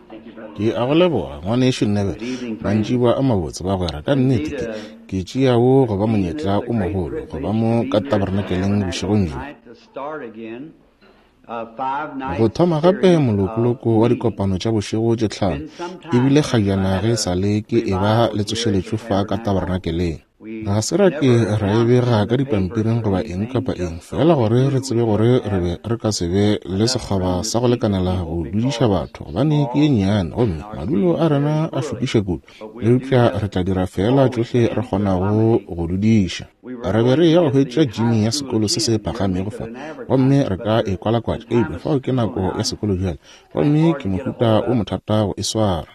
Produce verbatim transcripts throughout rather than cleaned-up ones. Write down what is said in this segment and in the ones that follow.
Ke a go leboga ngwaneso Nebe bantšiba a mabotse ba gwera ka nnete ke tšeago go ba monyetla o mogolo go ba mo ka tabernakeleng bošegong jo. Go thoma gape molokoloko wa dikopano tša bošego tše tlhano ebile kgajana ge sa le ke e ba le tsošeletšo fa ka tabernakeleng. Ga se ra ke ra e bega ka dipampiring goba eng kapa eng fela gore re tsebe gore re be re ka se be le sekgoba sa go lekanela go dudiša batho gobane ke ye nnyane gomme madulo a rena a šopiše kudu le upša re tla dira fela tšohle re kgonago go dudiša. Re be re ya go hwetša Jimmy ya sekolo se se phagamego fa gomme re ka e kwalakwatša eile fao ke nako ya sekolo bjale gomme ke mohuta o mothata go e swara.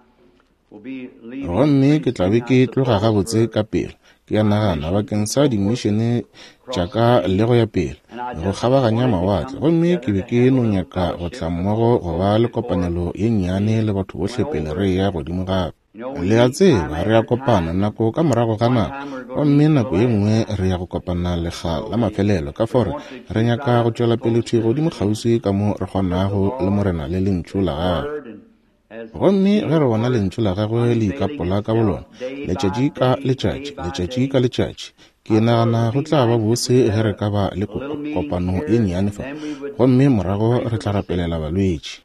Gomme ke tlabe ke tloga gabotse ka pele ke ya nagana bakeng sa dimišene tšaka le go ya pele go kgabaganya mawatle gomme ke be ke no nyaka go tla mmogo go ba le kopanelo ye nnyane le batho bohle pele re ya godimo gape. Le a tseba re ya kopana nako ka morago ga nako gomme nako ye nngwe re ya go kopana lega la mafelelo ka fore re nyaka go tšwela pele thi godimo kgauswi ka mo re kgonago le morena le lentšu la gagwe. Gomme ge re bona lentšu la gagwe le ikapola ka bolona letšatši ka letšatši letšatši ka letšatši ke nagana go tla ba bose ge re ka ba le kopano ye nnyane fa gomme morago re tla rapelela balwetši.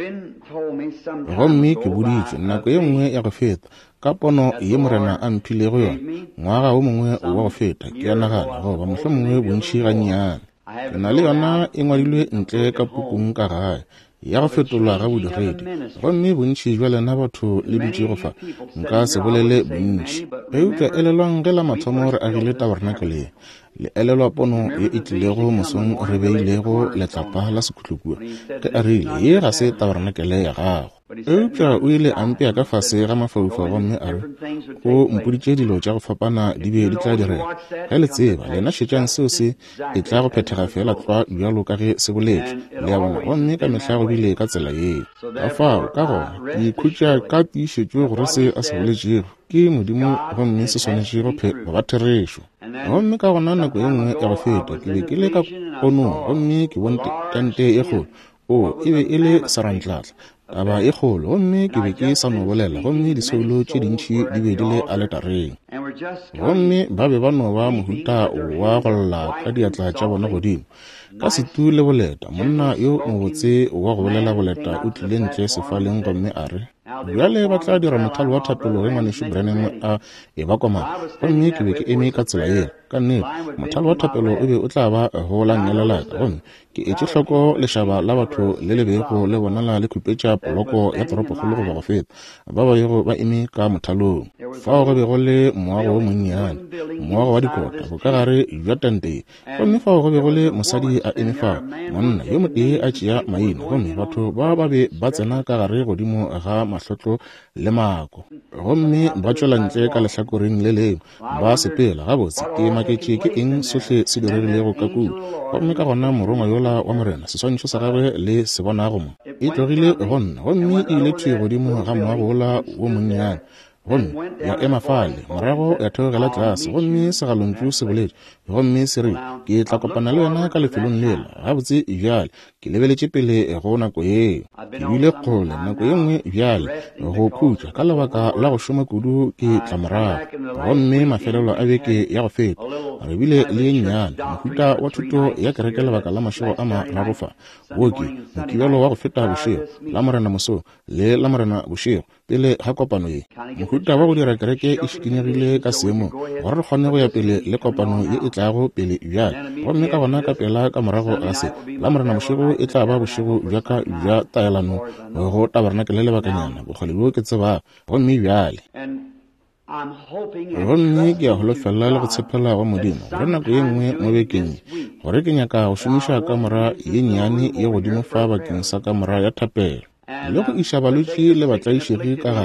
Gomme ke boditšwe nako ye nngwe ya go feta ka pono ye morena a mphilego yona ngwaga o mongwe wa go feta ke ya nagana goba mohlho mongwe bontši ga nnyane ke na le yona e ngwadilwe ntle ka pukung ka gae ya go fetolwa ga bodiredi gomme bontši jwa lena batho le dutše go fa nka se bolele bontši ge utlwa elelwang ge la mathomo re agile tabernakeleng le elelwa pono ye e tlilego mosong re beilego letlapa la sekhutlukua ge a rile ye ga se tabernakele ya gago. Eupša o ile a mpea ka fase ga mafaufau gomme a re o mpoditše dilo tša go fapana di be di tla direga ge le tseba lena šetšang seo se e tla go phethega fela tlwa bjalo ka ge se boletšwe le ya bona gomme ka mehla go bile ka tsela yeo ka fao ka gona ke ikhutša ka tiišetšwe gore se a se boletšego ke modimo gomme se swanetše go ba therešo. Gomme ka gona nako ye nngwe ya go feta ke be ke le ka konong gomme ke bone tente e kgolo o e be e le sarantlatla taba e kgolo gomme ke be ke sa no bolela gomme disoulo tše dintšhi di be di le aletareng gomme ba be ba no ba mohuta wa go lla ka diatla tša bona godimo ka setu le boleta monna yo mobotse wa go bolela boleta o tlile ntle sefaleng gomme a re bjale ba tla dira mothalo wa thapelo ge ngwaneso Branham a e ba komana gomme ke be ke eme ka tsela yela ka nnete mothalo wa thapelo o be o tla ba go la nnelelaka gomme ke etše hloko lešaba la batho le lebego le bonala le khupetša poloko ya toropokgolo go ba go feta ba ba yego ba eme ka mothalong fao go be go le moago o monnyane moago wa dikota go ka gare jwa tente gomme fao go be go le mosadi a eme fao monna yo motee a tšea maina gomme batho ba ba be ba tsena ka gare godimo ga mahlotlo le mako gomme ba tšwela ntle ka lehlakoreng le lengwe ba sepela gabotse ke maketše ke eng sohle se diregilego ka kudu gomme ka gona morongwa yola wa morena seswantšho sa gagwe le se bonago mo e tlogile gonna gomme e ile thwe godimo ga moago wola wo monnyane gomme ya ema fale morago ya theogela tlase gomme segalontšu se boletše gomme se re ke tla kopana le wena ka lefelong lela gabotse bjale ke lebeletše pele go nako yeo ke bile kgole nako ye nngwe bjale go khutša ka lebaka la go šoma kudu ke tla morago gomme mafelelo a beke ya go feta re bile le ye nnyane mohuta wa thuto ya kereke lebaka la mašego a mararo fa woke mokibelo wa go feta bošego la morena moso le la morena bošego pele ga kopano ye mohuta wa go dira kereke e šikinyegile ka seemo gore re kgone go ya pele le kopano ye e tlago pele bjale gomme ka gona ka pela ka morago a se la morena bošego e tla ba bošego bjaka bja taelano go tabernakele lebakanyana bogole bo ke tseba gomme bjale gomme ke a holofela le go tshepela wa modimo gore nako ye nngwe mo bekeng gore ke nyaka go šomiša kamora ye nnyane ye godimo fa bakeng sa kamora ya thapelo le go iša balwetši le batlaišegi ka gare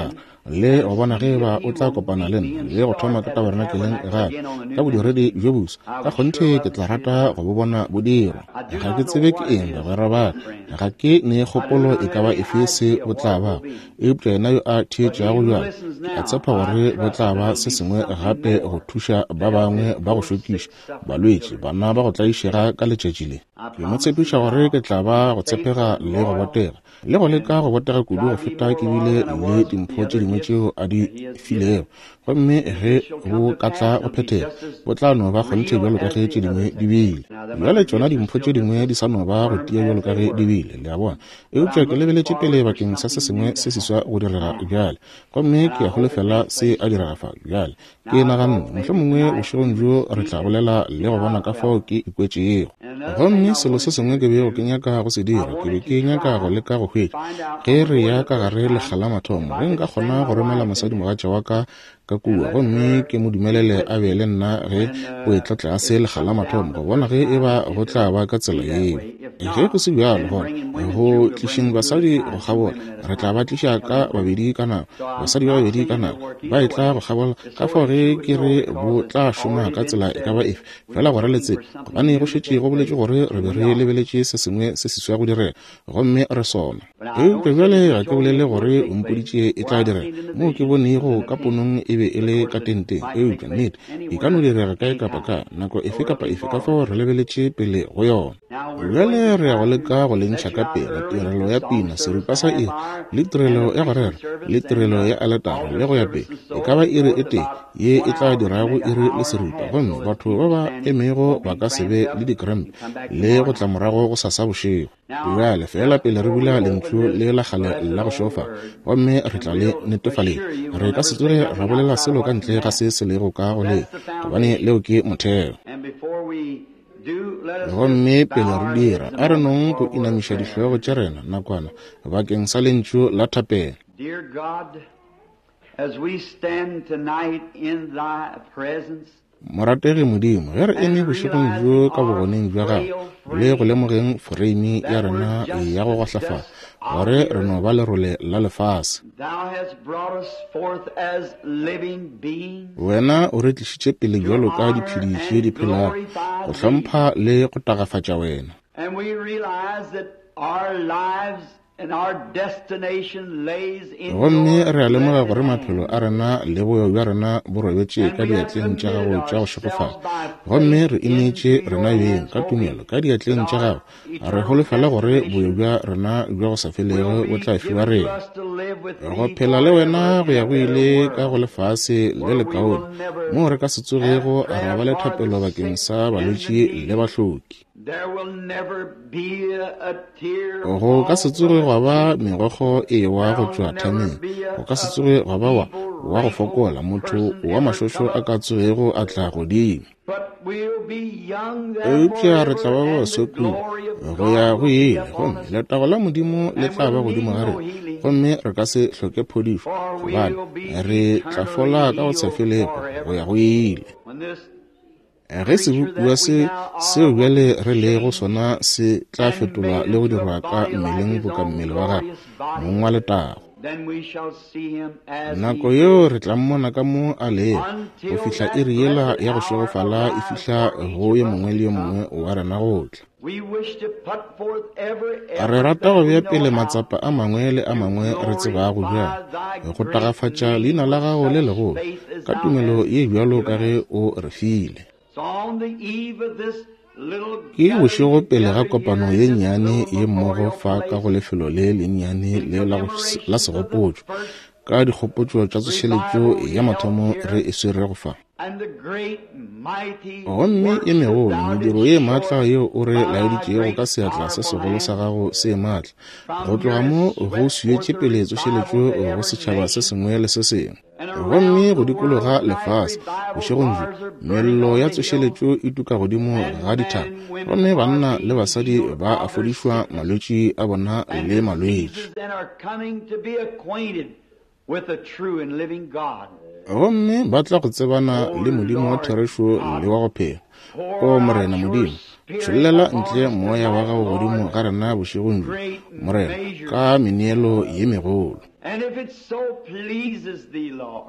le go bona ge ba o tla kopana le nna le go thoma ka tabernakeleng ga ka bodiredi jo busa ka gonthe ke tla rata go bo bona bo dira ga ke tsebe ke eng bagwera ba ga ke ne kgopolo e ka ba efese o tla ba eupša yena yo a theetšago bjalo a tshepa gore bo tla ba se sengwe gape go thuša ba bangwe ba go šokiša balwetši bana ba go tlaišega ka letšatši le ke mo tshepiša gore ke tla ba go tshepega le go botega le go leka go botega kudu go feta ke bile le dimpho tše dingwe tšeo a di filego gomme ge go ka tla go phethega bo tla no ba kgonthe bjalo ka ge tše dingwe di bile bjale tšona dimpho tše dingwe di sa no ba go tia bjalo ka ge di bile le a bona eupša ke lebeletše pele bakeng sa se sengwe se seswa go direga bjale gomme ke ya golefela se a diragafa bjale ke naganne mohlomongwe bošegong bjo re tla bolela le go bona ka fao ke ikwetšego gomme selo se sengwe ke bego ke nyaka go se dira ke be ke nyaka go leka go hwetša ge re ya ka gare lekgala mathomo ge nka kgona go romela mosadi mogatša wa ka ka kua gomme ke mo dumelele a be le nna ge o e tla tlase lekgala mathomo go bona ge e ba go tla ba ka tsela yeo ge go se bjalo gona go tlišeng basadi go gabola re tla ba tliša ka babedi ka nako basadi ba babedi ka nako ba e tla go gabola ka fao ge ke re bo tla šoma ka tsela e ka ba efe fela gore letse gobane go šetše go boletše gore re be re lebeletše se sengwe se seswa go direga gomme re sona eupša bjale ga ke bolele gore ompoditše e tla direga moo ke bonego ka ponong e be e le ka tenteng eupša nnete e ka no direga kae kapa ka nako efe kapa efe ka fao re lebeletše pele go yona bjale re ya go leka go lentšha ka pele tirelo ya pina seripa sa iri le tirelo ya go rera le tirelo ya aletara le go ya pele e ka ba iri e tee ye e tla dirago iri le seripa gomme batho ba ba emego ba ka sebe le dikrempe le go tla morago go sasa bošego bjale fela pele re bula lentšu le la gale la go šofa gomme re tla le netefaleng re ka se tsoge ra bolela selo ka ntle ga se se lego ka go le gobane leo ke motheo gomme pele re dira a re nong go inamiša dihlwego tša rena nakwana bakeng sa lentšu la thapelo morategi modimo ge re eme bošegong bjo ka bogoneng bja gago le go lemogeng foreimi ya rena ya go gohlafa gore re no ba lerole la lefase wena o re tlišitše pele bjalo ka diphediši di phelago go hlompha le go tagafatša wena gomme re a lemoga gore maphelo a rena le boyo bja rena bo robetše ka diatleng tša gago tša go šegofala gomme re imetše rena beng ka tumelo ka diatleng tša gago re golofela gore boyo bja rena bja go sa felego bo tla fiwa rena go phela le wena go ya go ile ka go lefase le lekaone moo re ka se tsogego a ra ba le thapelo bakeng sa balwetši le bahloki go ka se tsoge gwa ba megogo e wa go tšwa thameng go ka se tsoge gwa ba wa wa go fokola motho wa mašošo a ka tsogego a tla godimo eupša re tla ba basokile go ya go ile gomme letago la modimo le tla ba godimo ga rena gomme re ka se hloke phodišo gobane re tla fola ka go tshefelego go ya go ile ge sebopua se seo bjale re le go sona se tla fetola le go dirwa ka mmeleng boka mmele wa gago mong wa letago nako yeo re tla mmona ka mo a lego go fihla iri yela ya go šegofala e fihla go ye mongwe le yo mongwe wa rena gotla re rata go bea pele matsapa a mangwe le a mangwe re tsebago bjang go tagafatša leina la gago le legolo ka tumelo ye bjalo ka ge o re file ke bošego pele ga kopano ye nnyane ye mmogo fa ka go lefelo le le nnyane le la segopotšo ka dikgopotšo tša tsošeletšo ya mathomo re e swere go fa gomme e megolo mediro ye maatla yeo o re laeditšego ka seatla se segolo sa gago se maatla go tloga mo go suetše pele tsošeletšo go setšhaba se sengwe le se sengwe gomme go dikologa lefase bošegong bjo melelo ya tsošeletšo e tuka godimo ga dithaba gomme banna le basadi ba a fodišwa malwetši a bona le malwetši gomme ba tla go tsebana le modimo wa therešo le wa go phela o morena modimo tšholela ntle moya wa gago godimo ga rena bošegong bjo morena ka meneelo ye megolo And if it so pleases thee, Lord,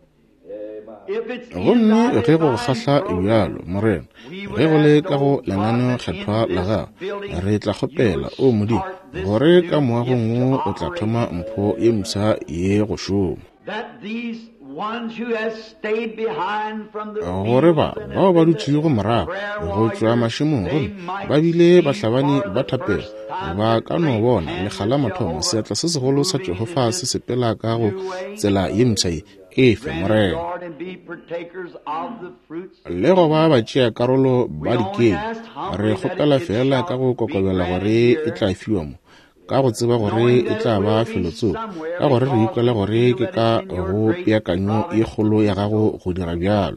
gomme ge go kgahla bjalo morena ge go le ka go lenaneo kgethwa la gago re tla kgopela o modimo gore ka moagong wo o tla thoma mpho ye msa ye go šoma gore ba bao ba dutšego morago go tšwa mašemong gomme ba bile bahlabani ba thapelo ba ka no bona lekgala mathomo seatla se segolo sa Jehova se sepela ka go tsela ye msa ye efe morena le go ba ba tšea karolo ba dikeng re kgopela fela ka go kokobela gore e tla fiwa mo ka go tseba gore e tla ba felotso ka gore re ikwela gore ke ka go peakanyo ye kgolo ya gago go dira bjalo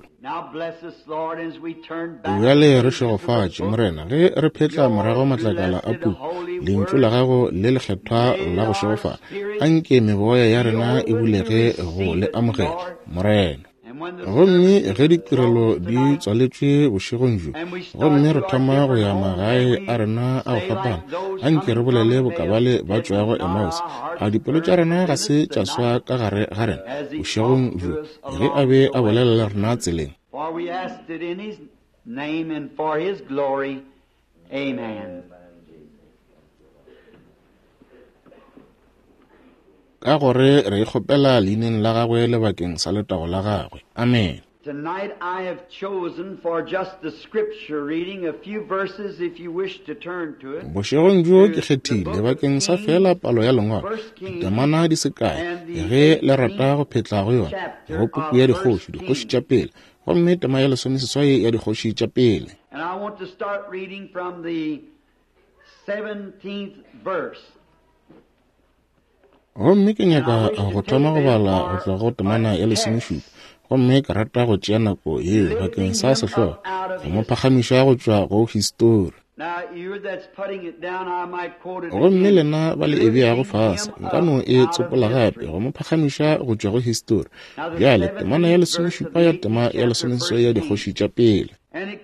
bjale re šegofatše morena ge re phetla morago matlakala a pu lentšu la gago le lekgethwa la go šegofa a nke meboya ya rena e bulege go le amogela morena gomme ge ditirelo di tswaletšwe bošegong jo gomme re thoma go ya magae a rena a go fapana a nke re bolele bokabale ba tšwago Emmaus a dipelo tša rena ga se tša swa ka gare ga rena bošegong jo ge a be a bolelela rena tseleng. Ka gore re ikgopela leineng la gagwe le bakeng sa letago la gagwe. Amen. Tonight I have chosen for just the scripture reading a few verses if you wish to turn to it. Bošegong jo ke kgethile bakeng sa fela palo ya lengwalo ditamana di se kae ge le rata go phetla go yona go puku ya dikgoši dikgoši tša pele gomme tema ya lesomeseswai ya dikgoši tša pele. And I want to start reading from the seventeenth verse. gomme ke nyaka go thoma go bala go tla go temana ya lesomešupa gomme ke rata go tšea nako yeo bakeng sa sehlogo go mo phagamiša go tšwa go histori gomme lena ba le e beago fase nka no e tsopola gape go mo phagamiša go tšwa go histori bjale temana ya lesomešupa ya tema ya lesomeseswai ya dikgoši tša pele.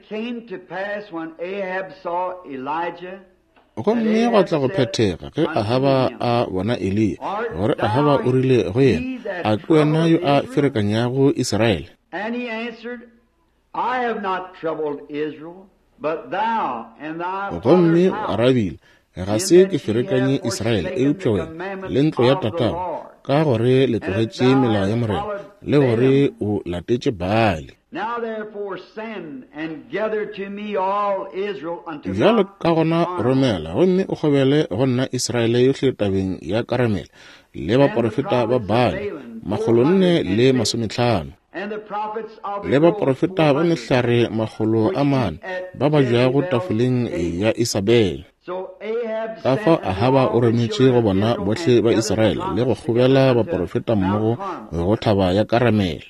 gomme go tla go phethega ge Ahaba a bona Elia gore Ahaba o rile go yena a ke wena yo a ferekanyago Israele. gomme o arabile ga se ke ferekanye Israele eupša wena le ntlo ya tatago ka gore le tlogetše melao ya morena le gore o latetše Baale. Now therefore send and gather to me all Israel unto jalo ka gona romela gomme o gobele go nna Israele yohle tabeng ya karamela le ba profeta ba Baale magolo nne le masomehlano le ba profeta ba mehlare magolo a mane ba ba jago tafoleng ya Isabel. ka fa Ahaba o remetše go bona bohle ba Israele le go gobela ba profeta mmogo go thaba ya karamela.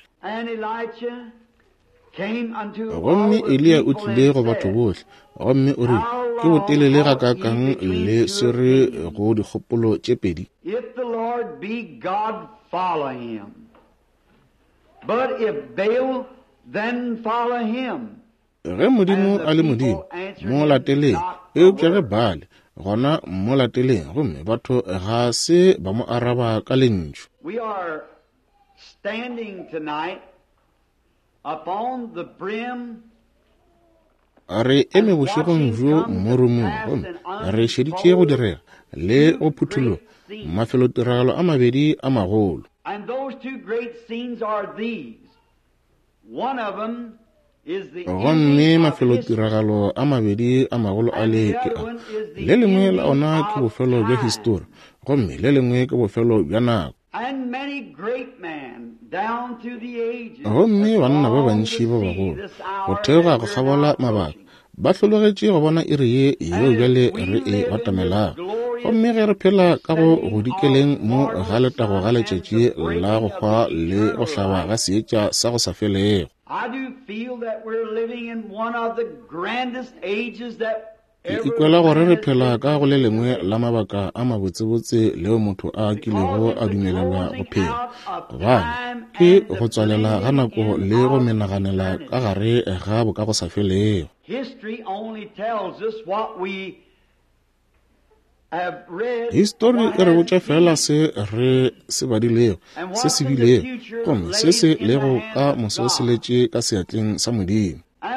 gomme Elia o tlile go batho bohle gomme o re ke botelele ga kakang le sere go dikgopolo tše pedi. If the Lord be God, follow him. But if Baal, then follow him. ge modimo a le modimo mo lateleng eupša ge Baale gona mo lateleng gomme batho ga se ba mo araba ka lentšu. We are standing tonight upon the brim re eme bošegong jo mo rumong gomme re šeditše go direga le go phuthuloga mafelotiragalo a mabedi a magolo. And those two great scenes are these. One of them is the gomme mafelotiragalo a mabedi a magolo a le ke a le lengwe la ona ke bofelo bja histori gomme le lengwe ke bofelo bja nako. And many great men down through the ages gomme banna ba bantši ba bagolo go theoga go kgabola mabaka ba hlologetše go bona iri ye yeo bjale re e batamelago gomme ge re phela ka go godikeleng mo ga letago ga letšatši la go hwa le go hlaba ga seetša sa go sa felego. I do feel that we're living in one of the grandest ages that ke ikwela gore re phela ka go le lengwe la mabaka a mabotsebotse leo motho a kilego a dumelelwa go phela gobane ke go tswalela ga nako le go menaganela ka gare ga boka go sa felego. History only tells us what we History e re botša fela se re se badilego, se se bilego, gomme se se lego ka moso se letše ka seatleng sa Modimo.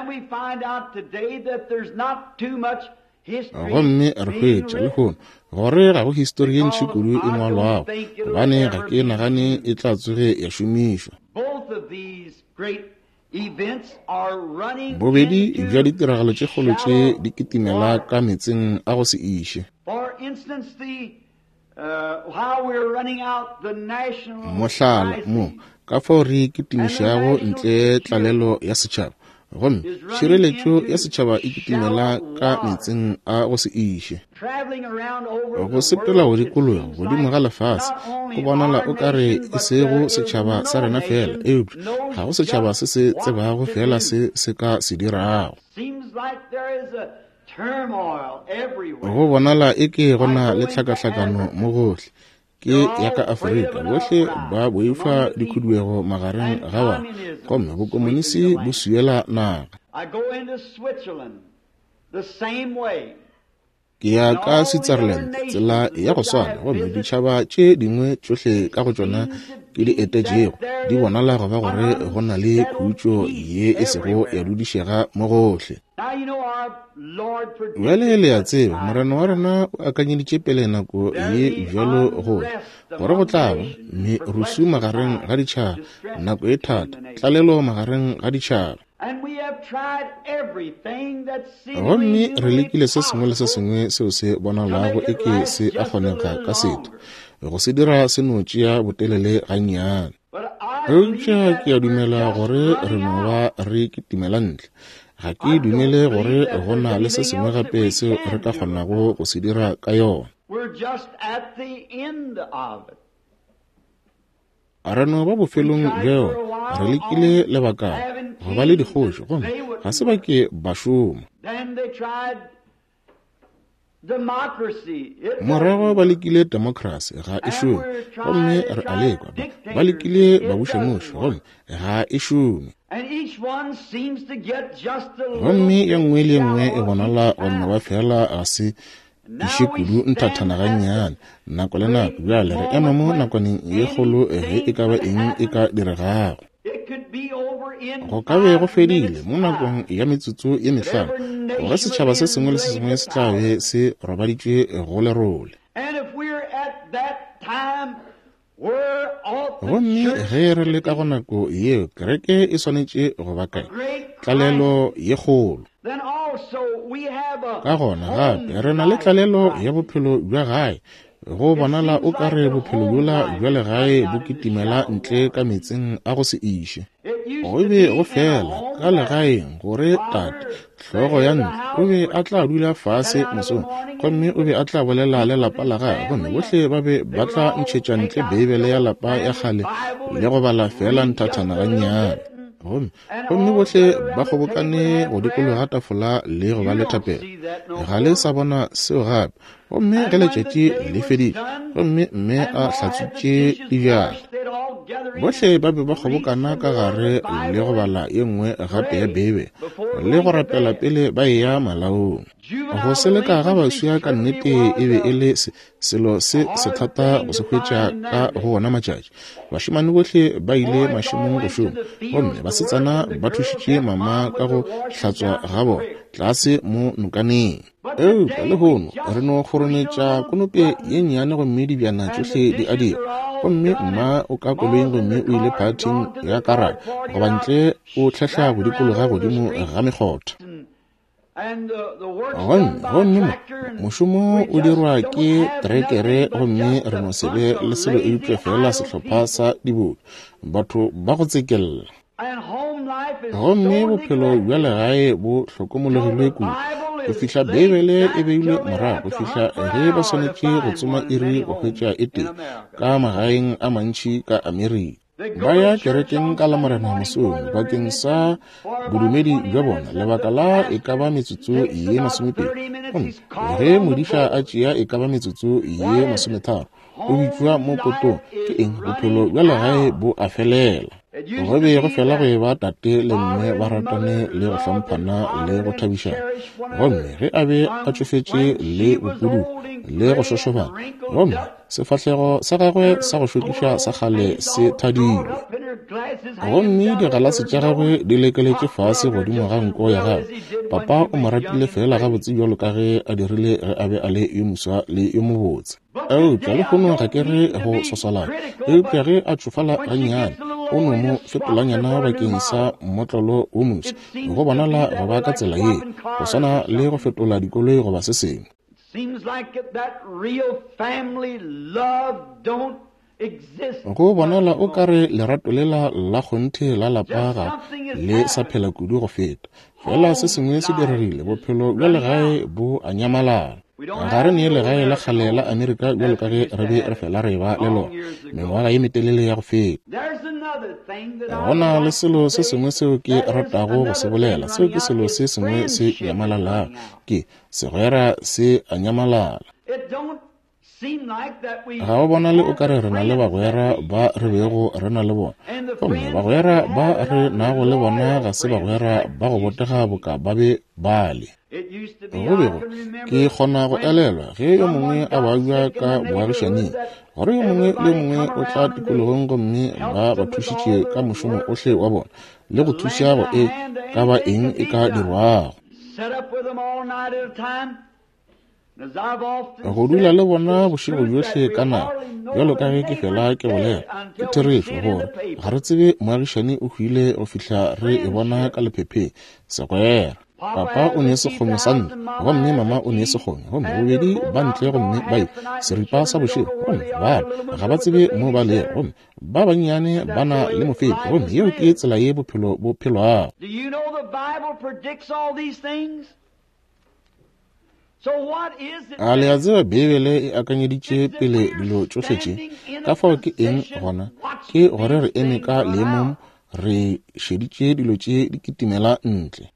Gomme re hwetša le hono gore ga go history ye ntši kudu e ngwalwago, gobane ga ke nagane e tla tsoge ya šomišwa. Bobedi bja ditiragalo tše kgolo tše di kitimela ka metseng a go se iše. Mohlala mo ka fao re kitimišago ntle tlalelo ya setšhaba, gomme tšhireletšo ya setšhaba e kitimela ka metseng a go se iše. Go sepela go dikologa godimo ga lefase go bonala o ka re e sego setšhaba sa rena fela, eupša ga go setšhaba se se tsebago fela se se ka se dirago. Go bonala e ke gona le tlhakatlhakano mo gohle, ke ya ka Afrika bohle ba boifa dikhuduego magareng ga ba, gomme bokomonisi bo suela naga. Ke ya ka Switzerland tsela ya go swana, gomme ditšhaba tše dingwe tšohle ka go tšona ke di etetšego di bonala go ba gore go na le khutšo ye e sego ya dudišega mo gohle. Bjale le ya tseba morena wa rena o akanyeditše pele nako ye bjalo gore gore go tla ba merusu magareng ga ditšhaba, nako e thata, tlalelo magareng ga ditšhaba. Gomme re lekile se sengwe le se sengwe seo se bonalago e ke se a kgonega ka setho go se dira se no tšea botelele ga nnyane. Eupša ke a dumela gore re no ba re kitimela ntle, ga ke dumele gore go na le se sengwe gape seo re ka kgonago go se dira ka yona. Re no ba bofelong bjeo re lekile lebaka go ba le dikgoši, gomme ga se ba ke ba šoma. Morago ba lekile democracy, ga e šome, gomme re a lekwa ba lekile babušanoši, gomme ga e šome. Gomme ye nngwe le nngwe e bonala gonna ba fela ga se iše kudu nthathana ga nnyane, nako le nako bjale re ema mo nakwaneng ye kgolo ge e ka ba eng e ka diregago. Go ka be go fedile mo nakong ya metsotso ye mehlano gore setšhaba se sengwe le se sengwe se tla be se robaditšwe go lerole. Gomme ge re le ka go nako yeo kereke e swanetše go ba kae tlalelo ye kgolo. Ka gona gape re na le tlalelo ya bophelo bja gae, go bonala o ka re bophelo bjola bja legae bo kitimela ntle ka metseng a go se iše. Go be go fela ka legaeng gore tate hlogo ya ntlo o be a tla dula fase mosong, gomme o be a tla bolela le lapa la gae, gomme bohle ba be ba tla ntšhetša ntle beibele ya lapa ya kgale le go bala fela nthathana ga nnyane. Gomme bohle ba kgobokane go dikolo ga tafola le go ba le thapelo, ga le sa bona seo gape, gomme ge letšatši le fedile, gomme mme a hlatswitše dijana. Bohle ba be ba kgobokana ka gare le go bala ye nngwe gape ya bebe le go rapela pele ba eya malaong. Go se leka ga baswa ka nnete e be e le selo se se thata go se hwetša ka go bona matšatši. Bašemane bohle ba ile mašemong go šoma, gomme basetsana ba thušitše mama ka go hlatswa ga bona tlase mo nokaneng. Eupša le hono re no kgoronetša konope ye nnyane gomme dibjana tšohle di a dira, gomme mma o ka koloing gomme o ile phathing ya karata goba ntle o tlhahla bodikolo ga godimo ga mekgotha. Gomme mošomo o dirwa ke terekere, gomme re no sebe le selo eupša fela sehlopha sa diboto batho ba go tsekelela. Gomme bophelo bja legae bo hlokomologilwe kudu go fihla beibele e beilwe morago, go fihla ge ba swanetše go tsoma iri go hwetša e teng ka magaeng a mantši ka Amerika. Ba ya kerekeng ka Lamorena mosong bakeng sa bodumedi bja bona, lebaka la e ka ba metsotso ye masomepedi, ge modiša a tšea e ka ba metsotso ye masometharo, o bitšwa mo potong ke eng bophelo bja legae bo a felela. go be go fela go ba tate le mme ba ratane le go hlomphana le go thabishana gomme ge a be a tsofetse le bopudu le go shoshobana gomme sefahlego sa gagwe sa go šokiša sa kgale se thadilwe gomme digalase tša gagwe di lekeletše fase godimo ga nko ya gagwe. Papa o mo ratile fela gabotse bjalo ka ge a dirile ge a be a le yo moswa le yo mobotse. Eupša le kgono ga ke re go sosalana eupša ge a tšofala gannyane o no mo fetolanyana bakeng sa mmotlolo o moswa go bonala go ba ka tsela ye go swana le go fetola dikoloi go ba se sengwe. Go bonala o kare lerato lela la kgonthe la lapaga le sa phela kudu go feta fela se sengwe se dirile bophelo bja legae bo a nyamalala. Ga re ne legae la kgale la Amerika bjalo ka ge re be re fela re ba le lona mengwaga ye metelele ya go feta. Gona le selo se sengwe seo ke ratago go se bolela, seo ke selo se sengwe se nyamalala ke segwera se a nyamalala. Ga o bona le o kare re na le bagwera ba re bego re na le bona gomme bagwera ba re nago le bona ga se bagwera ba go botega boka ba be bale. Go bego ke kgona go elelwa ge yo mongwe a ba bua ka boagišaneng gore yo mongwe le mongwe o tla tikologong gomme ba ba thušitše ka mošomo ohle wa bona le go thuša go e ka ba eng e ka dirwago. Go dula le bona bošego bjohle ka nako bjalo ka ge ke fela ke bolela ke therešo gore ga re tsebe moagišane o hwile go fihla re e bona ka lephephe segwera. Papa o ne sekgomo sa ntle gomme mama o ne sekgomo gomme bobedi ba ntle gomme bai seripa sa bošego gomme bana ga ba tsebe mo ba le gomme ba bannyane ba na le mofepi gomme yeo ke tsela ye bophelo bo phelwago. A le a tseba Bibele e akanyeditše pele dilo tšohle tše ka fao ke eng gona ke gore re eme ka leemong re šeditše dilo tše di kitimela ntle.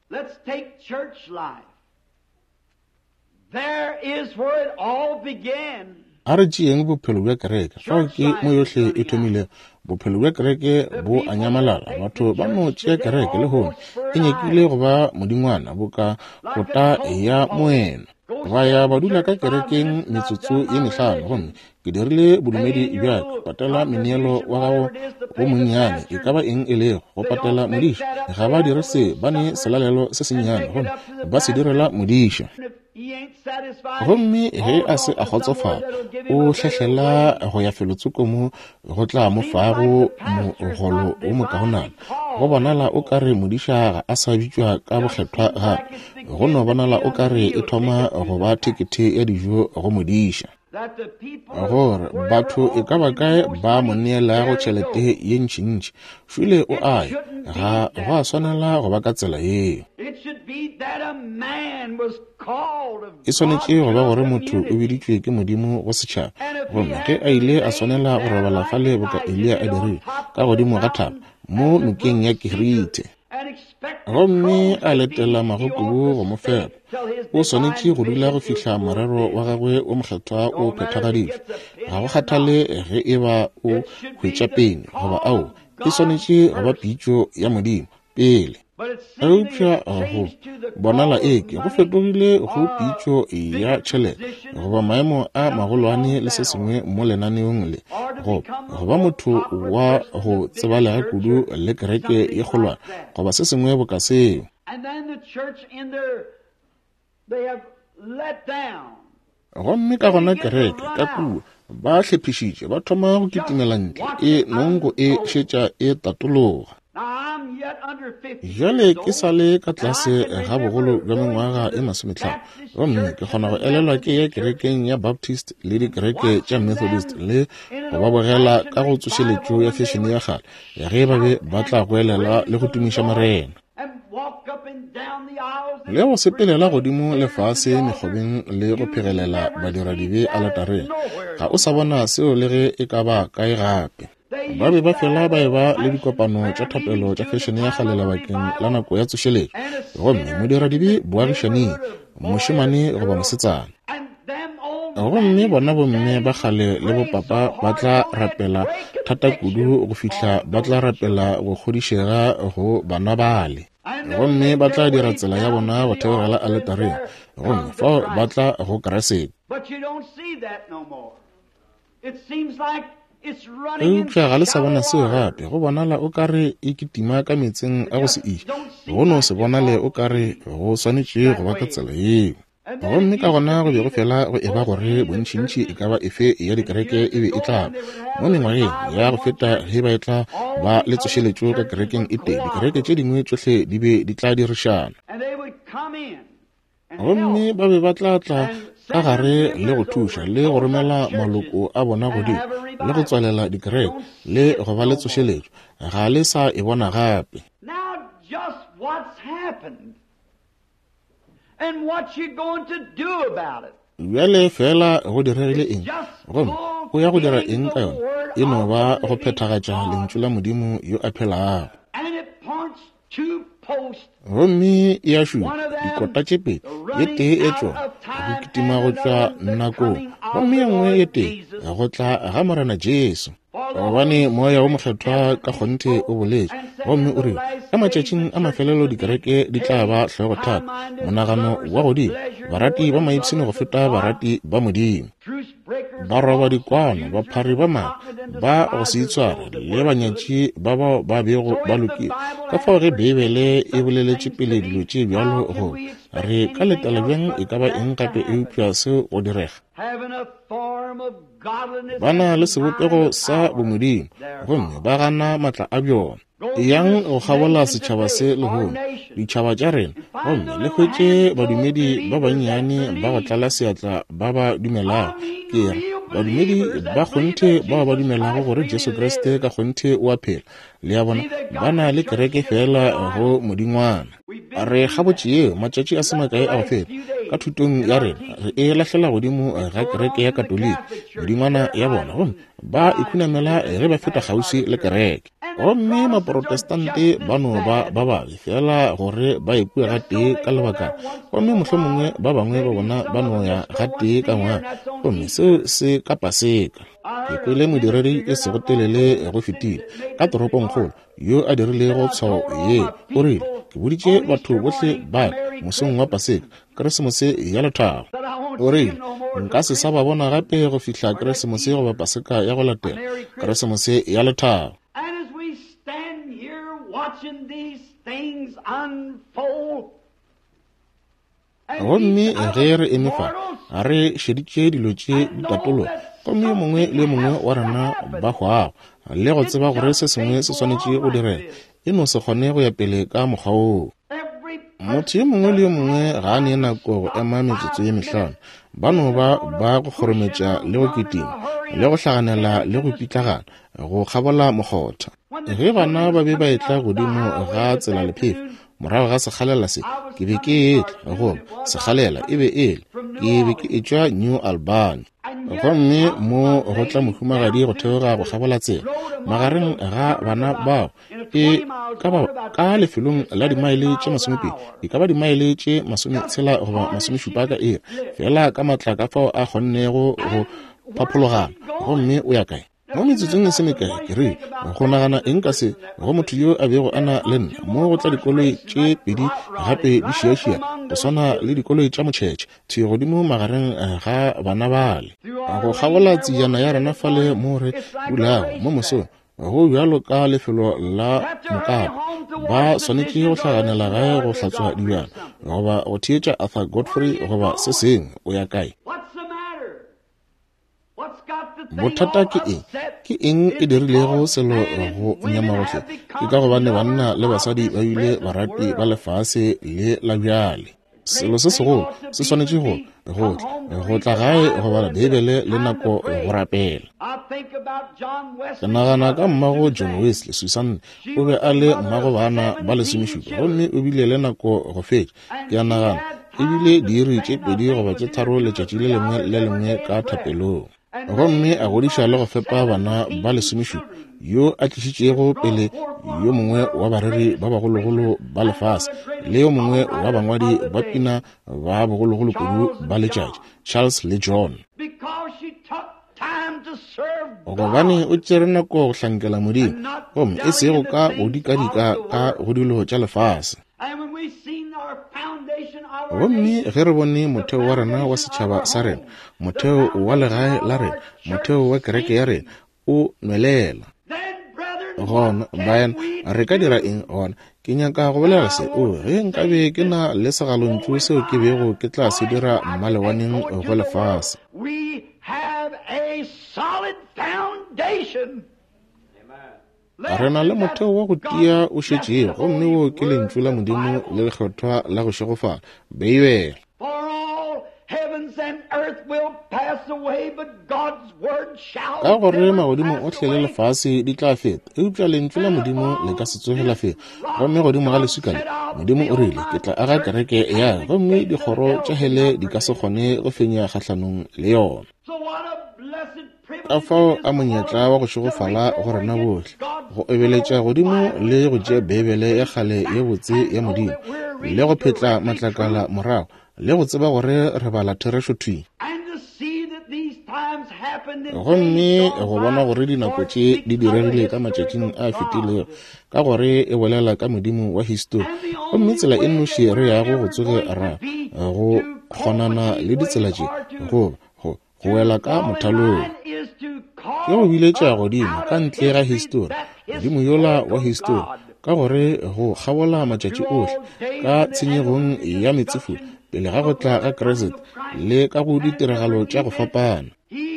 A re tšeeng bophelo bja kereke fao ke mo yohle e thomile bophelo bja kereke bo a nyamalala. Batho ba no tšea kereke le gone e nyekile go ba modingwana boka kota ya moena ba ya ba dula ka kerekeng metsotso ye mehlano gomme ke dirile bodumedi bja patela meneelo wa gago go monnyane e ka ba eng e le go patela modiša ga ba dire se ba ne selalelo se sennyane gomme ba se direla modiša gomme ge a se a kgotsofala o hlehlela go ya felotsokomo go tla mo fago mogolo o mokaonana go bonala o kare modiša ga a sa bitšwa ka bokgethwa gape go no bonala o kare e thoma go ba thekete ya dijo go modiša gore batho e ka ba kae ba mo neelago tšhelete ye ntšintši file o aye ga go a swanela go ba ka tsela yeo. E swanetše go ba gore motho o biditšwe ke modimo go setšhaba gomme ge a ile a swanela go robala fale boka Elia a dirile ka godimo ga thaba mo nokeng ya Kerite gomme a letela magokobo go mo fepa. O swanetše go dula go fihla morero wa gagwe o mokgethwa o phethagaditšwe ga go kgathale ge e ba o hwetša pene goba ao e swanetše go ba pitšo ya modimo pele. Eupša go bonala eke go fetogile go pitšo ya tšhelete goba maemo a magolwane le se sengwe mo lenaneong le go goba motho wa go tsebalega kudu le kereke ye kgolwane goba se sengwe boka seo. Gomme ka gona kereke ka kua ba hlephišitše ba thoma go kitimela ntle e nongo e šetša e tatologa. Jale ke sale ka tlase ga bogolo bja mengwaga e masomehlano gomme ke kgona go elelwa ke ya kerekeng ya Baptist le dikereke tša Methodist le go ba bogela ka go tsošeletšo ya fešene ya gale ya ge ba be ba tla go elela le go tumiša morena le go sepelela godimo lefase mekgobeng le go phegelela badiradibe a letareng ga o sa bona seo le ge e ka ba kae gape. Ba be ba fela ba e ba le dikopano tša thapelo tša fešene ya galela bakeng la nako ya tsošeletšo gomme modiradibe boagišaneng mošemane goba mosetsana gomme bona bomme ba kgale le bopapa ba tla rapela thata kudu go fihla ba tla rapela go kgodišega go bana bale, gomme ba tla dira tsela ya bona go theogela aletareng, gomme fao ba tla go keresete. Eupša ga le sa bona seo gape, go bonala o kare e kitima ka metseng a go se iša, go no se bonale o kare go swanetše go ba ka tsela eo. Gomme ka gona go be go fela go eba gore bontšintši e ka ba efe ya dikereke e be e tla mo mengwageng ya go feta ge ba e tla ba le tsošeletšo ka kerekeng e teng, dikereke tše dingwe tsohle di be di tla dirišana. Gomme ba be ba tla tla ka gare le go thuša le go romela maloko a bona godimo le go tswalela dikereke le go ba le tsošeletšo, ga le sa e bona gape. And what you going to do about it? Bjale fela go diregile eng, gomme go ya go dira eng ka yone, e no ba go phethagatša lentšu la Modimo yo a phelago. And it points to posts. Gomme e a šupa dikota tše pedi, ye tee e tšwa go kitima go tšwa nakong, gomme ye nngwe ye tee go tla ga Morena Jesu. Gobane moya o mokgethwa ka kgonthe o boletše, gomme o rile ka matšatšing a mafelelo dikereke di tla ba hlwego thata, monagano wa godimo, barati ba maipsene go feta barati ba Modimo, ba roba dikwano, baphari ba mae ba go se itshware le banyatši ba bao ba bego ba lokile. Ka fao ge Bibele e boleletše pele dilo tše bjalo go re ka letala bjang e ka ba eng gape eupša seo go direga. Bana le sebopego sa bomodimo, gomme ba gana matla a bjona. Yang o gabola setšhaba se lehono, ditšhaba tša rena, gomme le hwetše badumedi ba bannyane ba go tlala seatla ba ba dumelago. Ke re badumedi ba kgonthe ba ba dumelago gore Jesu Kriste ka kgonthe o a phela, le ya bona ba na le kereke fela go modingwana. A re gabotse eo matšatši a semakae a go feta, ka thutong ya rena re e lahlela godimo ga kereke ya Katoliki, modingwana ya bona, gomme ba ikhunamela ge ba feta kgausi le kereke. Gomme maprotestante ba no ba ba babe fela gore ba ikwe ga tee ka lebaka, gomme mohlomongwe ba bangwe ba bona ba no ya ga tee ka ngwana, gomme seo se ka paseka. Ke kwele modiredi e se go telele go fetile ka toropong kgolo yo a dirilego tshwao ye, o rile ke boditše batho bohle ba mosong wa Paseka, Keresemose ya lethabo. O rile nka se sa ba bona gape go fihla Keresemose goba Paseka ya go latela, Keresemose ya lethabo. Gomme ge re emefa a re šeditše dilo tše ditatolo, gomme mongwe le mongwe wa rena ba hwago le go tseba gore se sengwe se swanetše go direla, e no se kgone go ya pele ka mokgwa oo. Motho ye mongwe le ye mongwe ga a ne nako go ema metsotso ye mehlano, ba no ba ba go kgorometša le go kitima le go hlaganela le go pitlagana go kgabola mokgotha. Ge bana ba be ba etla godimo ga tsela lephefa, morago ga sekgalela se ke be ke etla goba sekgalela e be ele ke be ke etšwa New Albany, gomme mo go tla mohumagadi go theoga go kgabola tsela magareng ga bana bao e ka ba ka lefelong la dimaele tše masomepedi e ka ba dimaele tše masometshela goba masomešupa ka ere fela ka matla ka fao a kgonnego go phaphologana, gomme o ya kae mo metsotsong e semekae ke re go nagana eng ka se go motho yo a bego a na le nna mo go tla dikoloi tše pedi gape di šiašia go swana le dikoloi tša motšhetše thio godimo magareng ga bana bale go kgabola tsejana ya rena fale mo re dulago mo mosong go bjalo ka lefelo la mokapa ba swanetše go hlaganela gae go hlatswa dibjana goba go theetša Arthur Godfrey goba se sengwe o ya kae. Bothata ke eng ke eng e dirilego selo go nyamagohle ke ka gobane banna le basadi ba ile barati ba lefase le la bjale. Selo se segolo se swanetše go go tla gae go bala Bibele le nako go rapela. Ke nagana ka mmago John Wesley Susan o be a le mmago bana ba lesomešupa, gomme o bile le nako go fetša. Ke a nagana ebile diiri tše pedi goba tše tharo letšatši le lengwe le lengwe ka thapelong. gomme a godiša le go fepa bana ba lesomešupa yo a tlišitšego pele yo mongwe wa bareri ba bagologolo ba lefase le yo mongwe wa bangwadi ba pina ba bogologolo kudu ba letšatši, Charles le John. Gobane o tšere nako go hlankela modimo gomme e sego ka go dikadika ka go dilo tša lefase. Gomme ge re bone motheo wa rena wa setšhaba sa rena, motheo wa legae la rena, motheo wa kereke ya rena o nwelela gona bayan re ka dira eng gona. Ke nyaka go bolela se o ge nkabe ke na le segalontšu seo ke bego ke tla se dira mmalewaneng go lefase. Re na le motheo wa go tia o šetšego gomme wo ke lentšu la modimo le lekgethwa la go šegofala beibele. Ka gore magodimo otlhe le lefase di tla feta, eupša lentšu la modimo le ka se tsogela feta. Gomme godimo ga leswika le modimo o rile ke tla aga kereke ya gomme dikgoro tša hele di ka se kgone go fenya kgahlanong le yona. Ka fao a monyetla wa go šegofala go rena bohle, go ebeletša godimo le go tšea bebele ya kgale ye botse ya modimo le go phetla matlakala morago le go tseba gore re bala therešo thwing. Gomme go bona gore dinako tše di diregile ka matšatšing a fetilego ka gore e bolela ka modimo wa histori. Gomme tsela e nnoši re yago go tsoge ra go kgonana le ditsela tše go go wela ka mothalong. Ke go biletša godimo ka ntle ga histori, modimo yola wa histori, ka gore go kgabola matšatši ohle ka tshenyegong ya metsefu pele ga go tla ga Kriste le ka go ditiragalo tša go fapana.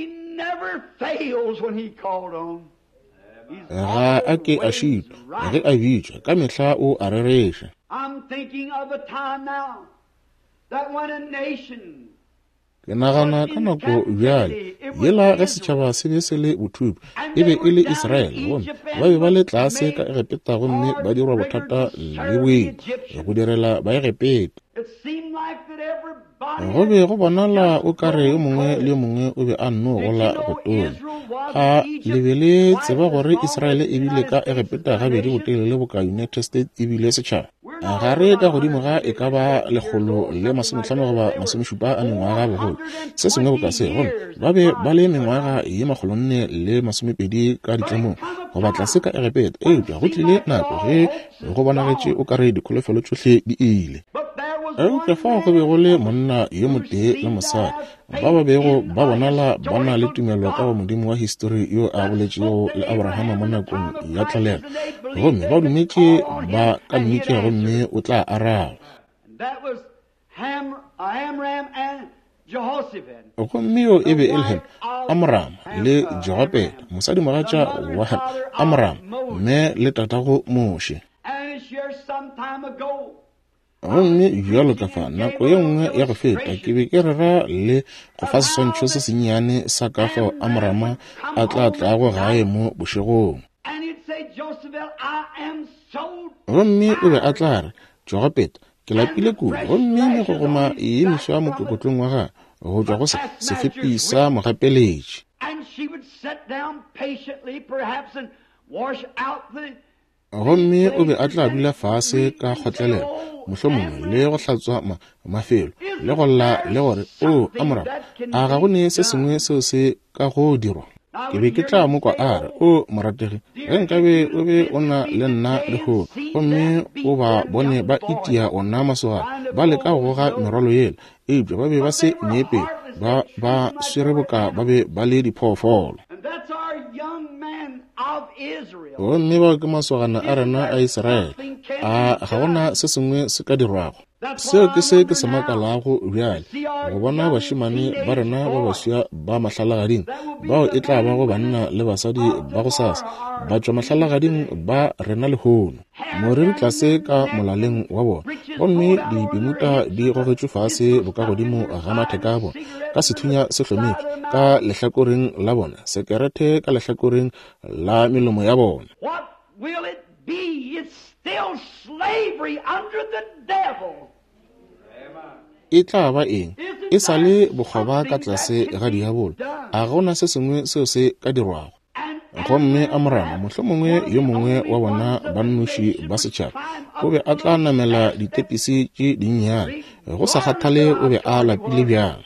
Ga a ke a šitwa ge a bitšwa ka mehla o a rereša. Ke nagana ka nako bjale yela ge setšhaba se be se le bothupi e be e le Israel gomme ba be ba le tlase ka Egepeta gomme ba dirwa bothata le boima go direla ba Egepeta. Go be go bonala o kare yo mongwe le yo mongwe o be a nno gola go tona. A lebele tseba gore Israel e bile ka Egepeta gabedi go telele bo ka United States e bile setšhaba. Gare ka godimo ga e ka ba lekgolo le masomehlano goba masomešupa a mengwaga bogolo. Se sengwe bo ka se gomme ba be ba le mengwaga ye makgolonne le masomepedi ka ditlamong go batla se ka Egepeta. Eupša go tlile nako ge go bonagetše o kare dikholofelo tšohle di ile. Eupša fao go be go le monna yo motee le mosadi ba ba bego ba bonala ba na le tumelo ka go modimo wa histori yo a boletšego le Abrahama mo nakong ya tlhalego gomme ba dumetše ba ka nnete gomme o tla araba. Gomme yo e be e le Amram le Jehopeta mosadi mogatša wa Amram mme le tatago Moshe. Gomme bjalo ka fa nako ye nngwe ya go feta ke be ke rera le go fa seswantšho se sennyane sa ka fao Amrama a tla tlago gae mo bošegong. Gomme o be a tla re Jehopeta ke lapile kudu gomme megogoma e emišwa mo kokotlong wa gae go tšwa go sefepi sa mogapeletši. Gomme o be a tla dula fase ka kgotlelela mohlomongwe le go hlatswa mafelo le go lla le gore o Amram a ga go ne se sengwe seo se ka go dirwa. Ke be ke tla mo kwa a re o morategi ge nkabe o be o na le nna le go gomme o ba bone ba itia ona masogana ba le ka go goga merwalo yela eupša ba be ba se nyepe ba ba swere boka ba be ba le diphoofolo. Gomme ba ke masogana a rena a Israel a ga gona se sengwe se ka dirwago. Seo ke se ke se makalago bjale go bona bašimane ba rena ba baswa ba mahlalagading bao e tla ba go banna le basadi ba go sasa ba tšwa mahlalagading ba rena lehono moriri tlase ka molaleng wa bona gomme dipimuta di gogetšwe fase boka godimo ga matheka a bona ka sethunya se hlomeke ka lehlakoreng la bona sekerete ka lehlakoreng la melomo ya bona. What will it be? It's still slavery under the devil. e tla ba eng e sale bokgoba ka tlase ga diabolo a gona se sengwe seo se ka dirwago gomme a morana mohlomongwe yo mongwe wa bona bannoši ba setšhaba o be a tla namela ditepisi tše dinnyane go sa kgathale o be a lapile bjang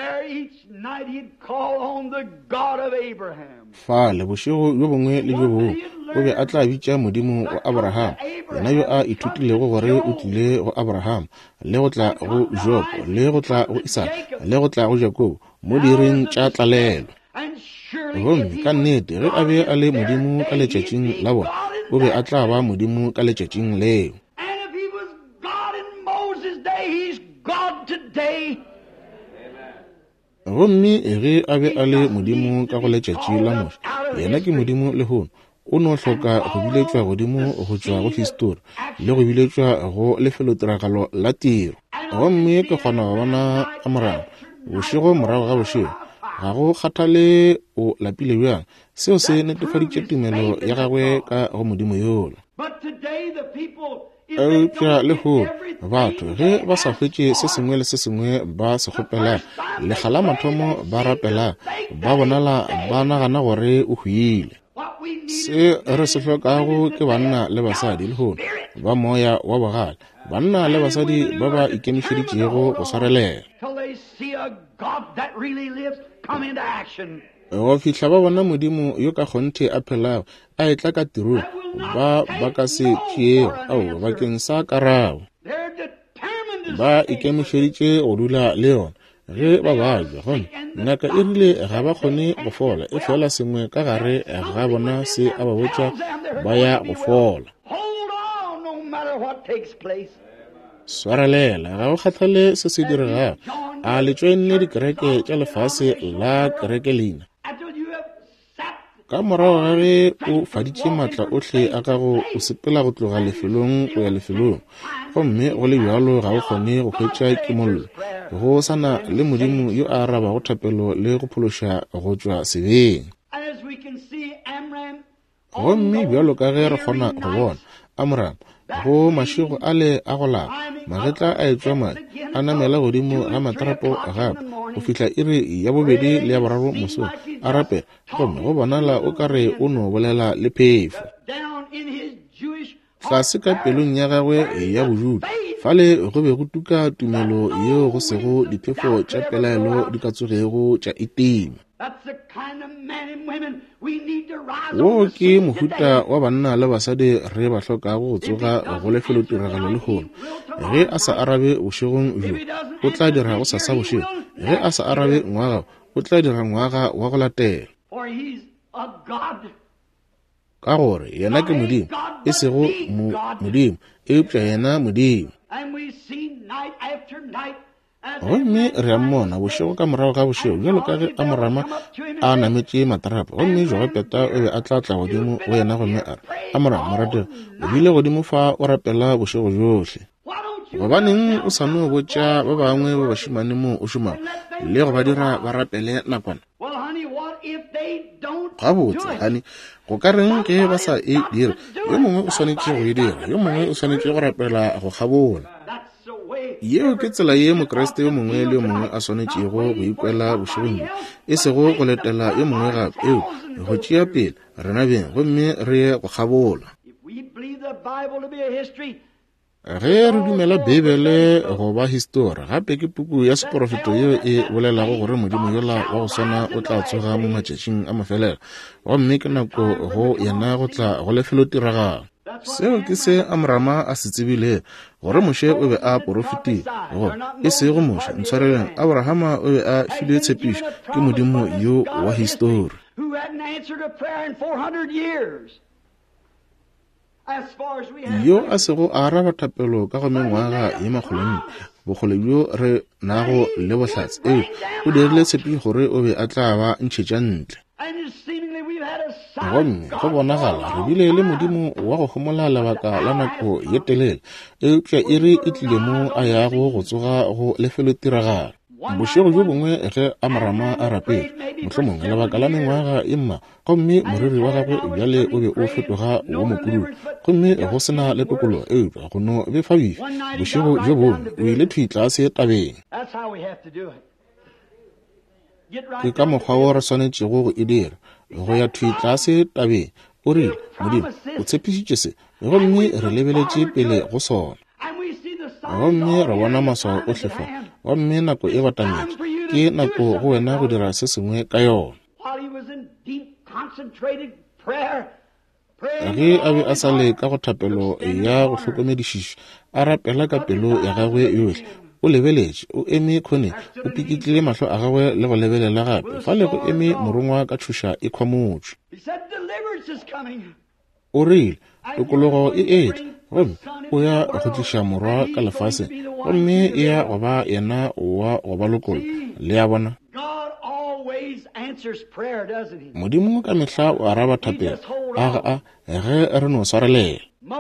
fa le bošego yo bongwe le jo bongwe o be a tla bitša modimo wa abraham yena yo a ithutilego gore o tlile go abraham le go tla go job le go tla go isaka le go tla go jakobo mo direng tša tlalelo gomme ka nnete ge a be a le modimo ka letšatšing la bona o be a tla ba modimo ka letšatšing leo gomme ge a be a le modimo ka go letšatši la moša yena ke modimo le hono o no hloka go biletšwa godimo go tšwa go histori le go biletšwa go lefelotiragalo la tiro gomme ke kgona go bona a morago bošego morago ga bošego ga go kgathale o lapile bjang seo se netefaditše tumelo ya gagwe ka go modimo yola eupša le hono batho ge ba sa fetše se sengwe le se sengwe ba se kgopela lekgala mathomo ba rapela ba bonala ba nagana gore o hwile se re se hlokago ke banna le basadi le hono ba moya wa bogale banna le basadi ba ba ikemišeditšego go swarelela go fihla ba bona modimo yo ka kgonthe a phelago a etla ka tirong ba ba ka se tšeego ao bakeng sa karabo ba ikemišeditše go dula le yona ge ba bajwa gona ngaka e rile ga ba kgone go fola e fela sengwe ka gare ga bona se a ba botša ba ya go fola swarelela ga go kgathale se se diregago a letšwenne dikereke tša lefase la kereke leina ka morago ga ge o faditše maatla ohle a gago o sepela go tloga lefelong go ya lefelong gomme go le bjalo ga o kgone go hwetša kimollo go sana le modimo yo a arabago thapelo le go phološa go tšwa sebeng gomme bjalo ka ge re kgona go bona amram go mašego a le a go lapa magetla a etswa madi a namela godimo ga matarapo gape go fihla e re ya bobedi le ya boraro mosong a rapela gomme go bonala o ka re o no bolela le phefo tlase ka pelong ya gagwe ya bojuda fale go be go tuka tumelo yeo go sego diphefo tša pelaelo di ka tsogego tša itima wo ke mohuta wa banna le basadi re ba hlokago go tsoga go lefelotiragalo le hono ge a sa arabe bošegong jo o tla dira go sasa bošego ge a sa arabe ngwaga o tla dira ngwaga wa go latela ka gore yena ke modimo e sego modimo eupša yena modimo gomme re a mmona bošego ka morago ga bošego bjalo ka ge a morama a nametše matarapa gomme joga peta o be a tla tla godimo go yena gomme a re a morama moratela o bile godimo fa o rapela bošego johle gobaneng o sa no botša ba bangwe ba bašimane mo o šomago le go ba dira ba rapele nakwana gabotse gane go ka reng ge ba sa e dira yo mongwe o swanetše go e dira yo mongwe o swanetše go rapela go kgabola yeo ke tsela ye mokreste yo mongwe le yo mongwe a swanetšego go ikwela bošegong e sego go letela yo mongwe gape eo go tšea pele rena beng gomme re ye go kgabola ge re dumela bibele go ba histori gape ke puku ya seporofeto yeo e bolelago gore modimo yola wa go swana o tla tsoga mo matšatšing a mafelelo gomme ke nako go yena go tla go lefelotiragalo seo ke se amrama a se tsebile gore moše o be a porofetile go e se go moše ntshwareleng abrahama o be a filwe tshepišo ke modimo yo wa histori yo a sego a araba thapelo ka go mengwaga ye makgolonne bogole bjo re nago le bohlatse eo o dirile tshepi gore o be a tla ba ntšhetša ntle gomme go bonagala re bile le modimo wa go homola lebaka la nako ye telele eupša e re e tlile mo a yago go tsoga go lefelotiragalo bošego jo bongwe ge a marama a rapele mohlomong lebaka la mengwaga e mma gomme moriri wa gagwe bjale o be o fetoga wo mokudu gomme go sena le tokolo eupša go no befa bifa bošego jo bone o ile thuitlase tabeng. Ke ka mokgwa o re swanetšego go e dira go ya thuitlase tabeng o rile Modimo o tshepišitše se gomme re lebeletše pele go sona gomme re bona maswao ohle fa gomme nako e batametše ke nako go wena go dira se sengwe ka yona. Ge a be a sa le ka go thapelo ya go hlokomedišiša a rapela ka pelo ya gagwe yohle o lebeletše o eme kgone o pikitlile mahlo a gagwe le go lebelela gape fa le go eme morongwa ka thuša e khwamotšwe. O rile tokologo e ete gomme o ya go tliša morwa ka lefase gomme e ya go ba yena wa go ba lokolo le ya bona. Modimo ka mehla o araba thapelo a ga a ge re no swarelela.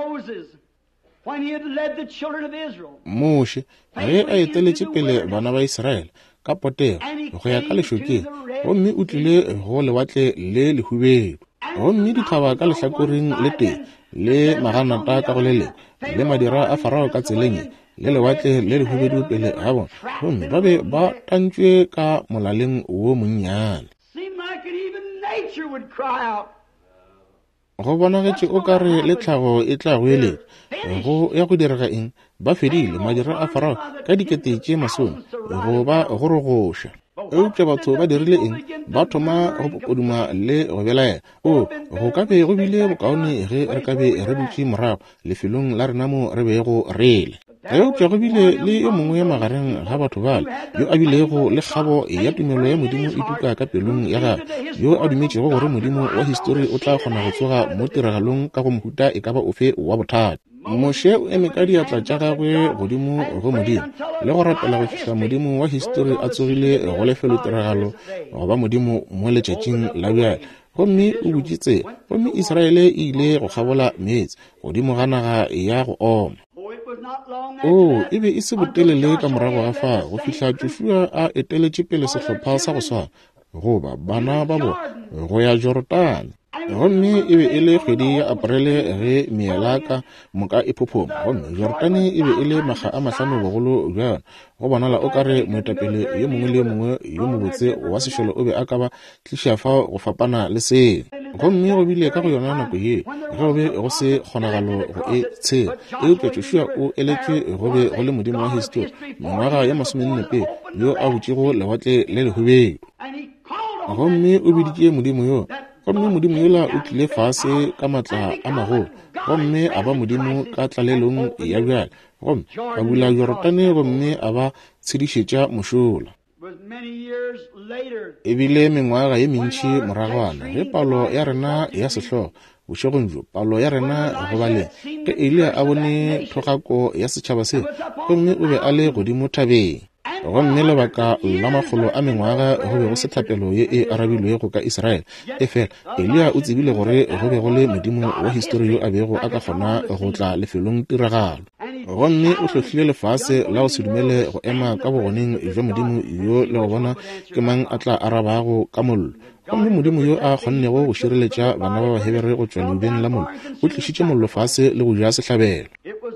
Moshe ge a eteletše pele bana ba Israele ka potego go ya ka lešokeng gomme o tlile go lewatle le lehubedu gomme dithaba ka lehlakoreng le teng le maganata ka go le leng le madira a Farao ka tseleng le lewatle le lehubedu pele ga bona gomme ba be ba tantšwe ka molaleng wo monnyane. Go bonagetše o ka re le tlhago e tla go eletša go ya go direga eng ba fedile madira a Farao ka dikete tše masome go ba go rogoša. Eupša batho ba dirile eng ba thoma go pokoduma le go belaela o go ka be go bile bokaone ge re ka be re dutše morago lefelong la rena mo re bego rele. Eupša go bile le yo mongwe magareng ga batho bale yo a bilego le kgabo ya tumelo ya Modimo e tuka ka pelong ya gagwe yo a dumetšego gore Modimo wa histori o tla kgona go tsoga mo tiragalong ka go mohuta e ka ba ofe wa bothata. Moshe o eme ka diatla tša gagwe godimo go Modimo le go rapela go fihla Modimo wa histori a tsogile go lefelo tiragalo go ba Modimo mo letšatšing la bjale gomme o botsitse gomme Israele e ile go kgabola meetse godimo ga naga ya go oma. O e be e se botelele ka morago ga fa go fihla Joshua a eteletše pele sehlopha sa go swana goba bana ba bona go ya Jordane gomme e be e le kgwedi ya Aprele ge meelaka moka e phophoma gomme Jordane e be e le makga a mahlano bogolo bjana go bonala o ka re moetapele yo mongwe le yo mongwe yo mobotse wa sešole o be a ka ba tliša fa go fapana le seo gomme go bile ka go yona nako ye ge go be go se kgonagalo go e tshela eupša Joshua o eletšwe go be go le Modimo wa histori mengwaga ya masomenne yo a botšego lewatle le lehubedu gomme o biditše Modimo yo gomme Modimo yola o tlile fase ka matla a magolo gomme a ba Modimo ka tlalelong ya bjale gomme a bula Jordane gomme a ba tshedišetša mošola. Ebile mengwaga ye mentši moragwana ge palo ya rena ya sehlogo bošegong jo palo ya rena go baleng ge Elia a bone thogako ya setšhaba se gomme o be a le godimo thabeng gomme lebaka la magolo a mengwaga go be go se thapelo ye e arabilwego ka Israele e fela Elia o tsebile gore go be go le Modimo wa histori yo a bego a ka kgona go tla lefelong tiragalo gomme o hlohlile lefase la go se dumele go ema ka bogoneng jwa Modimo yo le go bona ke mang a tla arabago ka mollo gomme Modimo yo a kgonnego go šireletša bana ba bahebere go tšwa leubeng la mollo o tlišitše mollo fase le go ja sehlabelo.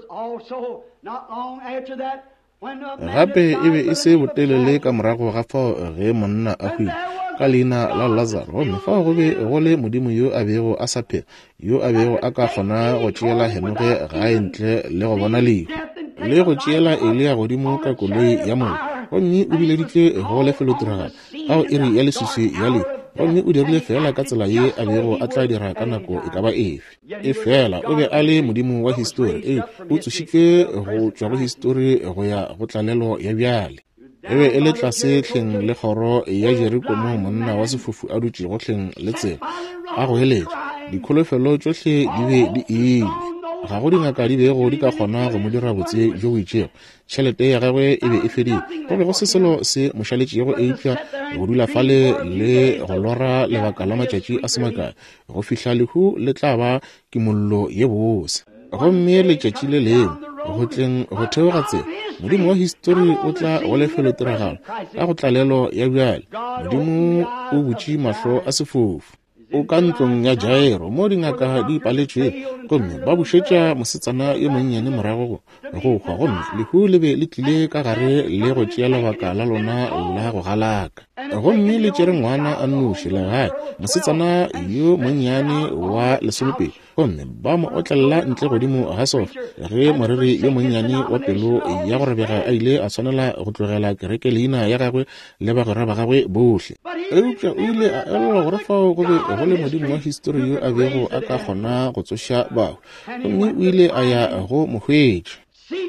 Gape e be e se botelele ka morago ga fao ge monna a hwile ka leina la Lazaro gomme fao go be go le Modimo yo a bego a sa phela yo a bego a ka kgona go tšeela Henoke gae ntle le go bona lehu le go tšeela Elia godimo ka koloi ya mollo gomme o bileditše go lefelo tiragalo ao e re ya leswiswi ya lehu gomme o dirile fela ka tsela ye a bego a tla dira ka nako e ka ba efe e fela o be a le Modimo wa histori e o tsošitšwe go tšwa go histori go ya go tlalelo ya bjale e be e le tlase hleng le kgoro ya Jeriko mo monna wa sefofu a dutše go hleng le tsela a go eletša dikholofelo tšohle di be di ile ga go dingaka di bego di ka kgona go mo dira botse jo go itšego tšhelete ya gagwe e be e fedile go be go se selo se mošaletšego eupša go dula fale le go lora lebaka la matšatši a semakae go fihla lehu le tla ba kimollo ye bose. gomme letšatši le leo go tleng go theoga tsela modimo wa history o tla go lefelo tiragalo ka go tlalelo ya bjale modimo o butše mahlo a sefofu o ka ntlong ya Jairo mo dingaka di paletšwe gomme ba bušetša mosetsana yo monnyane morago go gwa gomme lehu le be le tlile ka gare le go tšea lebaka la lona la go galaka gomme le tšere ngwana a noši le gae mosetsana yo monnyane wa lesolopedi gomme ba mo otlelela ntle godimo ga sofa ge moriri yo monnyane wa pelo ya go rebega a ile a tshwanela go tlogela kereke leina ya gagwe le bagwera ba gagwe bohle eupša o ile a elela gore fao go be go le modimo wa history yo a bego a ka kgona go tsoša bao gomme o ile a ya go mohwetši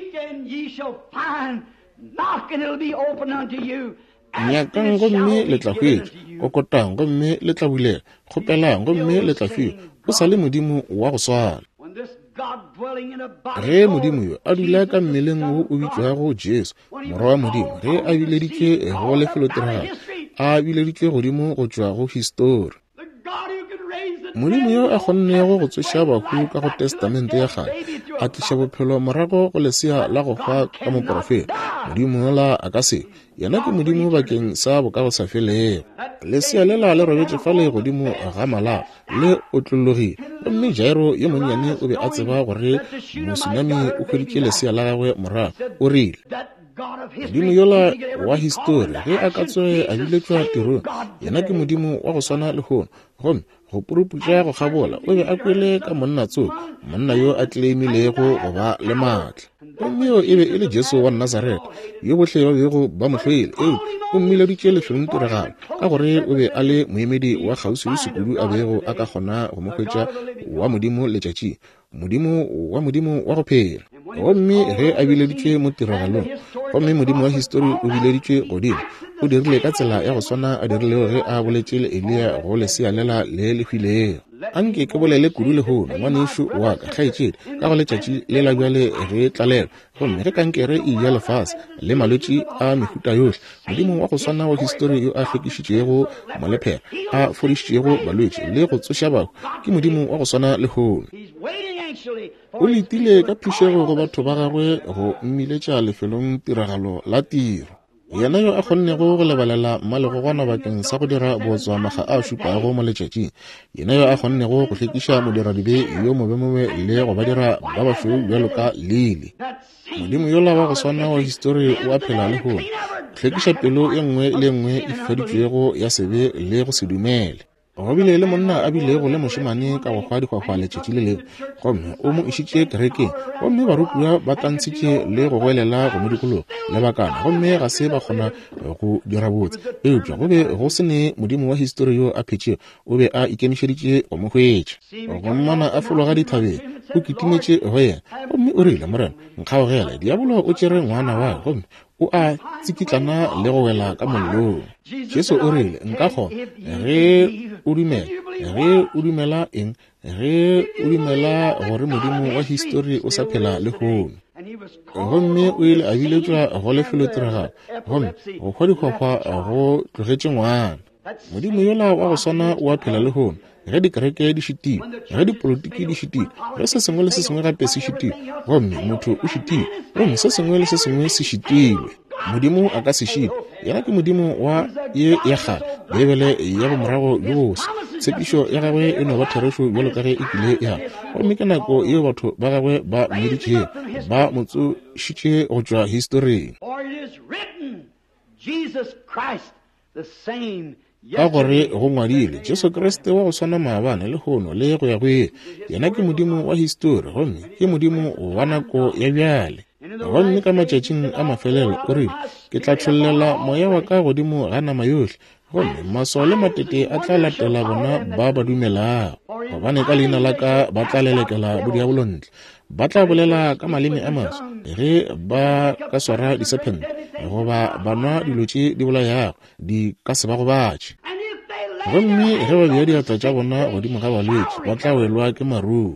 nyakang gomme le tla hwetša kokotang gomme le tla bulega kgopelang gomme le tla fiwa o sa le modimo wa go swala ge modimo yo a dula ka mmeleng wo o bitšwago Jesu morwa wa modimo ge a bileditše go lefelo tiragalo a bileditše godimo go tšwa go history modimo yo a kgonnego go tsoša bahu ka go testamente ya gale a tliša bophelo morago go lesea la go fa ka moprofeta modimo la a ka se yena ke modimo bakeng sa bokago sa felego lesea le la le robetše fa le godimo ga malapa le o tlologile gomme Jairo yo monnyane o be a tseba gore mosunami o hweditše lesea la gagwe morago o rile modimo yola wa history ge a ka tsoge a biletšwa tirong yena ke modimo wa go swana le gono gomme go puruputša go gabola o be a kwele ka monna tsoko monna yo a tleimilego go ba le maatla gomme yo e be e le Jesu wa Nazareta yo bohle ba bego ba mohlwele eo o mmileditše lefelong tiragalo ka gore o be a le moemedi wa kgauswi sekudu a bego a ka kgona go mokgwetša wa modimo letšatši modimo wa modimo wa go phela gomme ge a bileditšwe mo tiragalong gomme modimo wa history o bileditšwe godimo o dirile ka tsela ya go swana a dirilego ge a boletše le Elia go lesea lela le lehwilego anke ke bolele kudu le hono ngwanešo wa ka kgaetšedi ka go letšatši le la bjale ge tlalelo gomme ge kankere e ya lefase le malwetši a mehuta yohle modimo wa go swana wa history yo a hlekišitšego molephera a fodišitšego balwetši le go tsoša bao ke modimo wa go swana le hono o letile ka phišego go batho ba gagwe go mmiletša lefelong tiragalo la tiro yena yo a kgonnego go lebalela mmalegogwana bakeng sa go dira botswa maga a šupago mo letšatšing yena yo a kgonnego go hlekiša modiradibe yo mobemobe le go ba dira ba bašweu bjalo ka lele modimo yola wa go swana wa history o a phela le gono hlekiša pelo e nngwe le nngwe e feditšwego ya sebe le go se dumele go bile le monna a bilego le mošemane ka go hwa dikgwakgwa letšatši le leo gomme o mo išitše kerekeng gomme barutiwa ba tlantšhitše le go goelela go mo dikologo le bakana gomme ga se ba kgona go dira botse eupša go be go se ne modimo wa history yo a phetšego o be a ikemišeditše go mo hwetša gommana a fologa dithabeng o kitimetše go yena gomme o rile morena nkgaogela diabolo o tšere ngwana wa gomme o a tsikitlana le go wela ka mollong Jesu o rile nka kgona ge o dumela ge o dumela eng ge o dumela gore modimo wa history o sa phela le gono gomme o ile a biletšwa go lefelo tiragalo gomme go hwa dikgwakgwa go tlogetše ngwana modimo yola wa go swana o a phela le gono ge dikereke di šitile ge dipolotiki di šitile ge se sengwe le se sengwe gape se šitile gomme motho o šitile gomme se sengwe le se sengwe se šitilwe modimo a ka se šite yena ke modimo wa ye ya gale bebele ya bomorago yo bose tshepišo ya gagwe e no ba therešo bjalo ka ge e kile ya gomme ke nako yeo batho ba gagwe ba mmeditšego ba motsošitše go tšwa historing ka gore go ngwadile Jesu Kriste wa go swana maabane le gono le go ya go ye yena ke modimo wa history gomme ke modimo wa nako ya bjale gomme ka matšatšing a mafelelo o rile ke tla tlholela moya wa ka godimo ga nama yohle gomme maswa le matete a tla latela bona ba ba dumelago gobane ka leina la ka ba tla lelekela bodiabolontle ba tla bolela ka maleme a maswa ge ba ka swara disepente goba banwa dilo tše di bolayago di ka se ba go batše gomme ge ba bea diatla tša bona godimo ga balwetši ba tla welwa ke maruru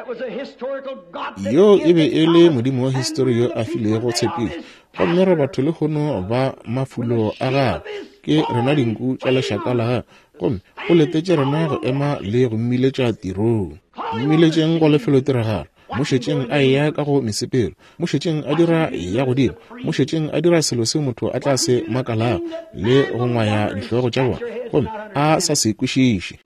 yo e be e le modimo wa history yo a filego tshepišo gomme re batho le kgono ba mafulo a gago ke rena dinku tša lešaka la gago gomme go letetše rena go ema le go mmiletša tirong mmiletšeng go lefelo tiragalo mo šetšeng a eya ka go mesepelo, mo šetšeng a dira ya godimo, mo šetšeng a dira selo se motho a tla se makalago le go ngwaya dihlogo tša bona gomme a sa se kwešiše.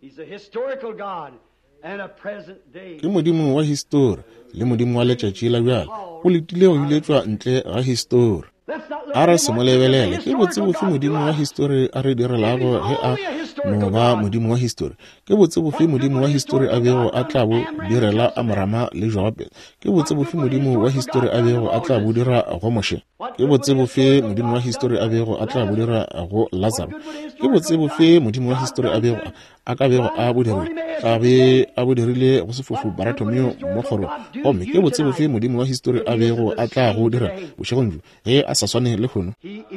Ke modimo wa histori le modimo wa letšatši la bjale, o letile go biletšwa ntle ga histori. A re se mo lebelele, ke botsebofe modimo wa histori a re direlago ge a no ba modimo wa histori? Ke botsebofe modimo wa histori a bego a tla bo direla Abrahama le Jobe? Ke botsebofe modimo wa histori a bego a tla bo dira go Moshe? Ke botsebofe modimo wa histori a bego a tla bo dira go Lazarus? Ke botsebofe modimo wa histori a bego a ka bego a bo dirile a be a bo dirile go sefofu Baratomeo mo kgoro gomme ke botsebofe modimo wa histori a bego a tla go dira bošegong ge a sa swane le gono?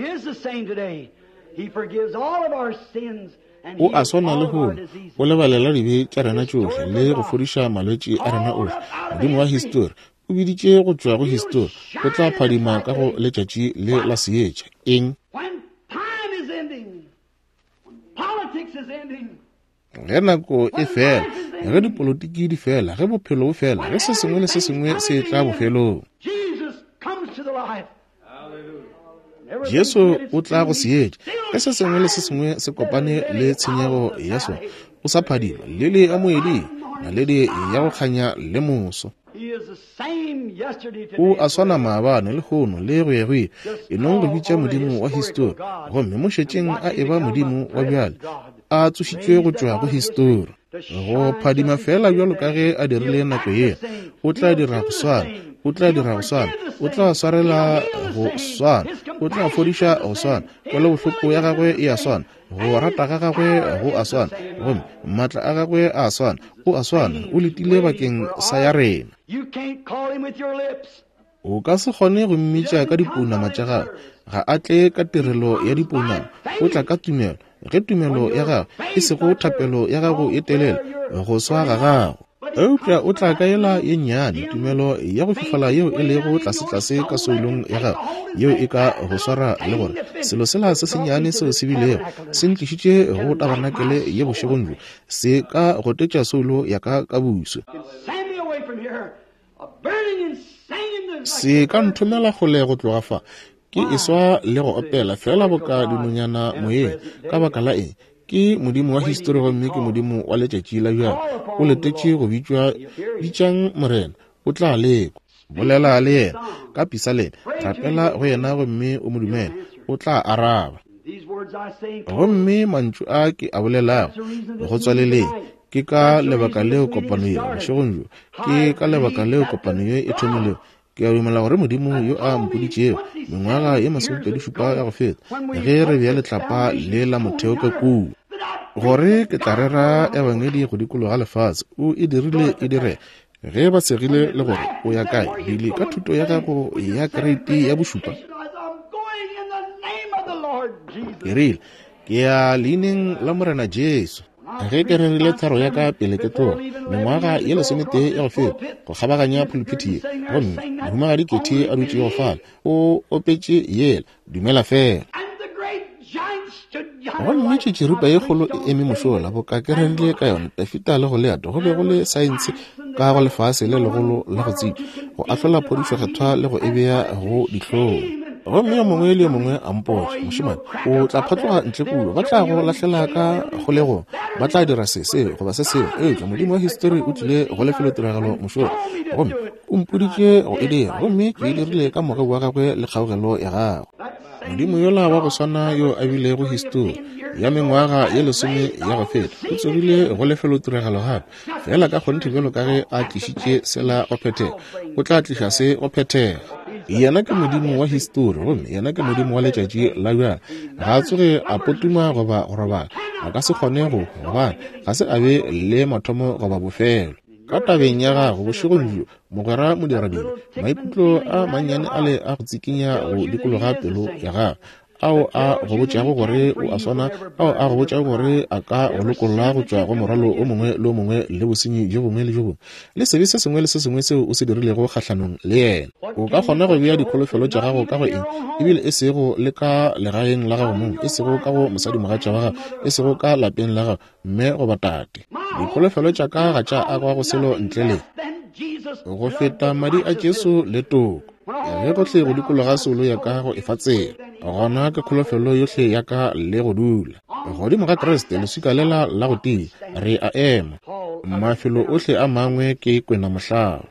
O a swana le gono, o lebalela dibe tša rena tšohle le go fodiša malwetši a rena ohle. Modimo wa histori o biditše go tšwa go histori, o tla phadima ka go letšatši le la seetša. Eng? Ge nako e fela, ge dipolotiki di fela, ge bophelo bo fela, ge se sengwe le se sengwe se tla bofelong, Jesu o tla go seetša. Ge se sengwe le se sengwe se kopane le tshenyego ya sona, o sa phadima le le amoeding naledi ya go kganya le moso. O a swana maabane le gono le go yegwe e nong go bitša modimo wa histori gomme mo šetšeng a eba modimo wa bjale a tsošitšwe go tšwa go histori. Go phadima fela bjalo ka ge a dirile nako ye, o tla dira go swana, o tla dira go swana, o tla swarela go swana, o tla fodiša go swana, kwele bohloko ya gagwe e a swana, go rata ga gagwe go a swana, gomme maatla a gagwe a swana, o a swana, o letile bakeng sa ya rena. O ka se kgone go mmitša ka dipounama tša gagwe, ga a tle ka tirelo ya dipounama, o tla ka tumelo. Ge tumelo ya gago e se go thapelo ya gago e telele go swa ga gago, eupša o tla kaela ye nnyane tumelo ya go fifala yeo e lego tlase-tlase ka soulong ya gago yeo e ka go swara le gore selo sela se senyane seo se bilego se ntlišitše go tabanakele ye bošegong se ka gotetša soulo ya ka ka buso. Se ka nthomela kgole go tloga fa ke eswa le go opela fela boka dinonyana moyeng ka baka la eng? Ke modimo wa histori gomme ke modimo wa letšatši la bjale, o letetše go bitšwa bitšang morena, o tla lekwa. Bolela le yena ka pisa lena, rapela go yena gomme o modumele, o tla araba. Gomme mantšu a ke a bolelago go tswaleleng ke ka lebaka leo kopano ye bošegong jo, ke ka lebaka leo kopano ye e thomilego. Ke a dumela gore modimo yo a mpoditšego mengwaga ye masomepedi šupa ya go feta ge re bea letlapa le la motheo ka kuu gore ke tla rera ebangedi go dikologa lefatshe, o e dirile e dire ge ba segile le gore o ya kae bile ka thuto ya gago ya kereiti ya bošupa. Ke rile ke ya leineng la morena Jesu. Ge ke rerile tharo ya ka pele ke tloga mengwaga ye lesometee ya go feta go kgabaganya pulpiti gomme mohumaga dikete a dutše go fala o opetše yela dumela fela. Gomme tšhitšhiripa ye kgolo e eme mošola boka ke rerile ka yona tafita le go leato go be go le saense ka go lefase le legolo la go tsitša go ahlola phodišokgethwa le go e bea go dihlong. Gomme yo mongwe le yo mongwe a mpotša, mošemane o tla phatloga ntle kulo, ba tla go lahlela ka kgolegong, ba tla dira se se goba se seo. Eupša modimo wa histori o tlile go lefelo tiragalo mošola gomme o mpoditše go e dira, gomme ke e dirile ka moge wa gagwe le kgaogelo ya gagwe. Modimo yola wa go swana yo a bilego histori ya mengwaga ye lesome ya go feta o tsogile go lefelo tiragalo gape fela ka kgonte bjalo ka ge a tlišitše sela go phethega, o tla tliša se go phethega. Yena ke modimo wa histori gomme yena ke modimo wa letšatši la bjale, ga a tsoge a potuma goba go robala, a ka se kgone go gobane ga se a be le mathomo goba bofelo. Ka tabeng ya gago bošegong jo mogwera modiradimo maikutlo a mannyane a le a go tsikinya go dikologa pelo ya gago, ao a go botšago gore o a swana, ao a go botšago gore a ka go lokolola go tšwa go moralo o mongwe le o mongwe le bosenyi jo bongwe le jo bongwe le sebe se sengwe le se sengwe seo o se dirilego kgatlhanong le yena. O ka kgona go bea dikholofelo tša gago ka go eng ebile e sego le ka legaeng la gago mong, e sego ka go mosadi mogatša wa gago, e sego ka lapeng la gago mme go batate. Dikholofelo tša ka ga tša a kwa go selo ntle le go feta madi a Jesu le toko ge go tle go dikologa solo ya ka go efatsela gona ke kholofelo yotlhe ya ka le go dula godimo ga Kriste lesika lela la go tia re a ema mafelo otlhe a mangwe ke kwena mohlao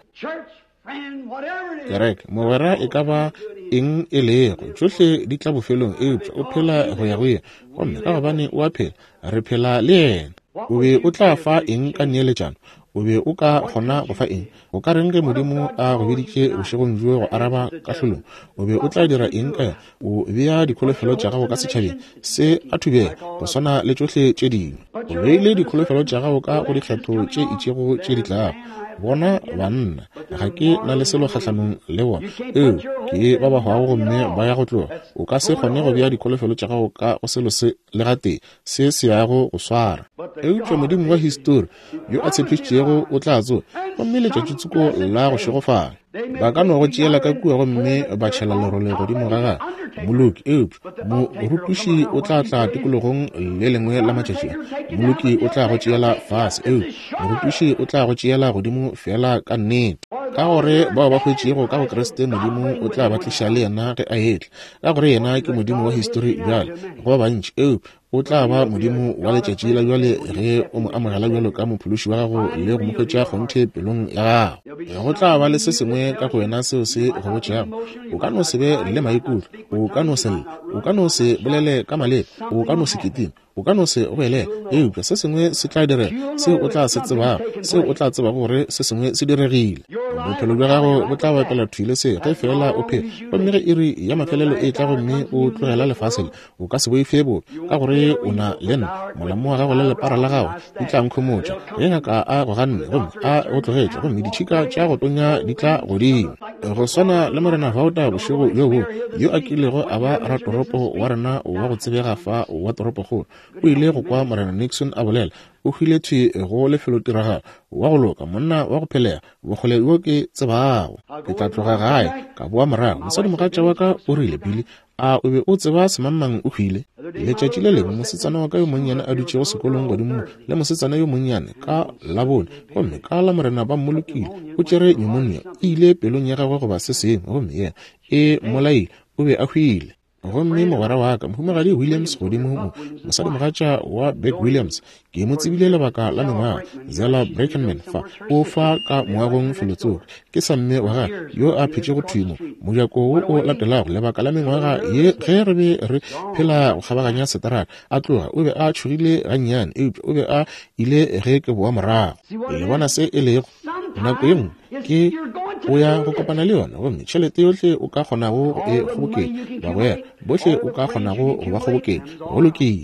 kereke mogwera e ka ba eng e lego tsotlhe di tla bofelong eupša o phela go ya go ye gomme ka gobane o a phela re phela le yena o be o tla fa eng ka neeletšano o be o ka kgona go fa eng o ka reng ge modimo a go beditše bošegong jo go araba ka hlolong o be o tla dira eng ka o bea dikholofelo tša gago ka setšhabeng se a thubela go swana le tsotlhe tše dingwe o beile dikholofelo tša gago ka go dikgetho tše itšego tše di tlago bona banna ga ke na le selo kgatlhanong le bona eo ke ba ba hwago gomme ba ya go tloga o ka se kgone go bea dikholofelo tša gago ka go selo se le gate se se yago go swara eupša modimo wa histori yo a tshepišitšego o tla tso gomme letšatšitsuko la go šegofala ba ka no go tšeela ka kua gomme ba tšhela lerole godimo gaga moloki eupša morutuši o tla tla tikologong le lengwe la matšatši moloki o tla go tšeela fase eo morutuši o tla go tšeela godimo fela ka nnete ka gore bao ba hwetšego ka go Kriste modimo o tla ba tliša le yena ge a etla ka gore yena ke modimo wa histori bjale go ba bantši eo o tla ba modimo wa letšatši la bjale ge o mo amogela bjalo ka mophološi wa gago le go mo hwetša kgonthe pelong ya gago go tla ba le se sengwe ka go wena seo se go botšeago o ka no se be le maikutlo o ka no se o ka no se bolele ka maleba o ka no se ketime o ka no se o bele eupša se sengwe se tla dire seo o tla se tsebago seo o tla tseba gore se sengwe se diregile bophelo bja gago bo tla bapela thuile se ge fela o phela gomme ge iri ya mafelelo e tla gomme o tlogela lefase o ka se boifebo ka gore o na le nna molamo wa gago le lepara la gago di tla nkgomotša ge ngaka a go ganne gomme a go tlogetša gomme ditšhika tša go tonya di tla godimo go swana le morena Vauta bošego yo bo yo a kilego a ba ratoropo wa rena wa go tsebega fa wa toropo kgolo o ile go kwa morena Nixon a bolela o hwiletswe go lefelo tiraga wa go loka monna wa go phelea bogole yo ke tsebago ke tla tloga gae ka boa morago mosadi mogatša wa ka o rile pele a o be o tseba semangmang o hwile letšatši le lengwe mosetsana wa ka yo monnyane a dutšego sekolong godimo le mosetsana yo monnyane ka labone gomme ka la morena ba mmolokile o tšere pneumonia e ile pelong ya gagwe goba se sengwe gomme yena e molaile o be a hwile gomme mogwera wa ka mohumagadi Williams godimo mosadi mogatša wa Beck Williams ke mo tsebile lebaka la mengwaga Zella Brackenman fa o fa ka moagong felotsoge ke sa mme wa gage yo a phetše go thuimo mojako wo o latelago lebaka la mengwaga ye ge re be re phela go kgabaganya setarata a tloga o be a tšhogile gannyane eupša o be a ile ge ke boa morago le bona se e lego nako ye nngwe ke o ya go kopana le yona gomme tšhelete yotlhe o ka kgonago e kgobokeng bagwera botlhe o ka kgonago go ba kgobokeng go lokile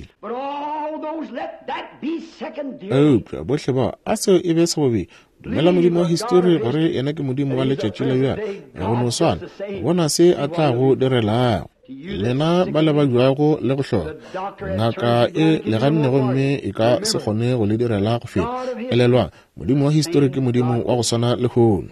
eupša botlhe bao a seo e be se bobedi dumela modimo wa histori gore yena ke modimo wa letšatši la bjale go no swana bona se a tla go direlago lena ba le ba jwago le go hloga ngaka e leganne gomme e ka se kgone go le direla go feta elelwang modimo wa histori ke modimo wa go swana le hono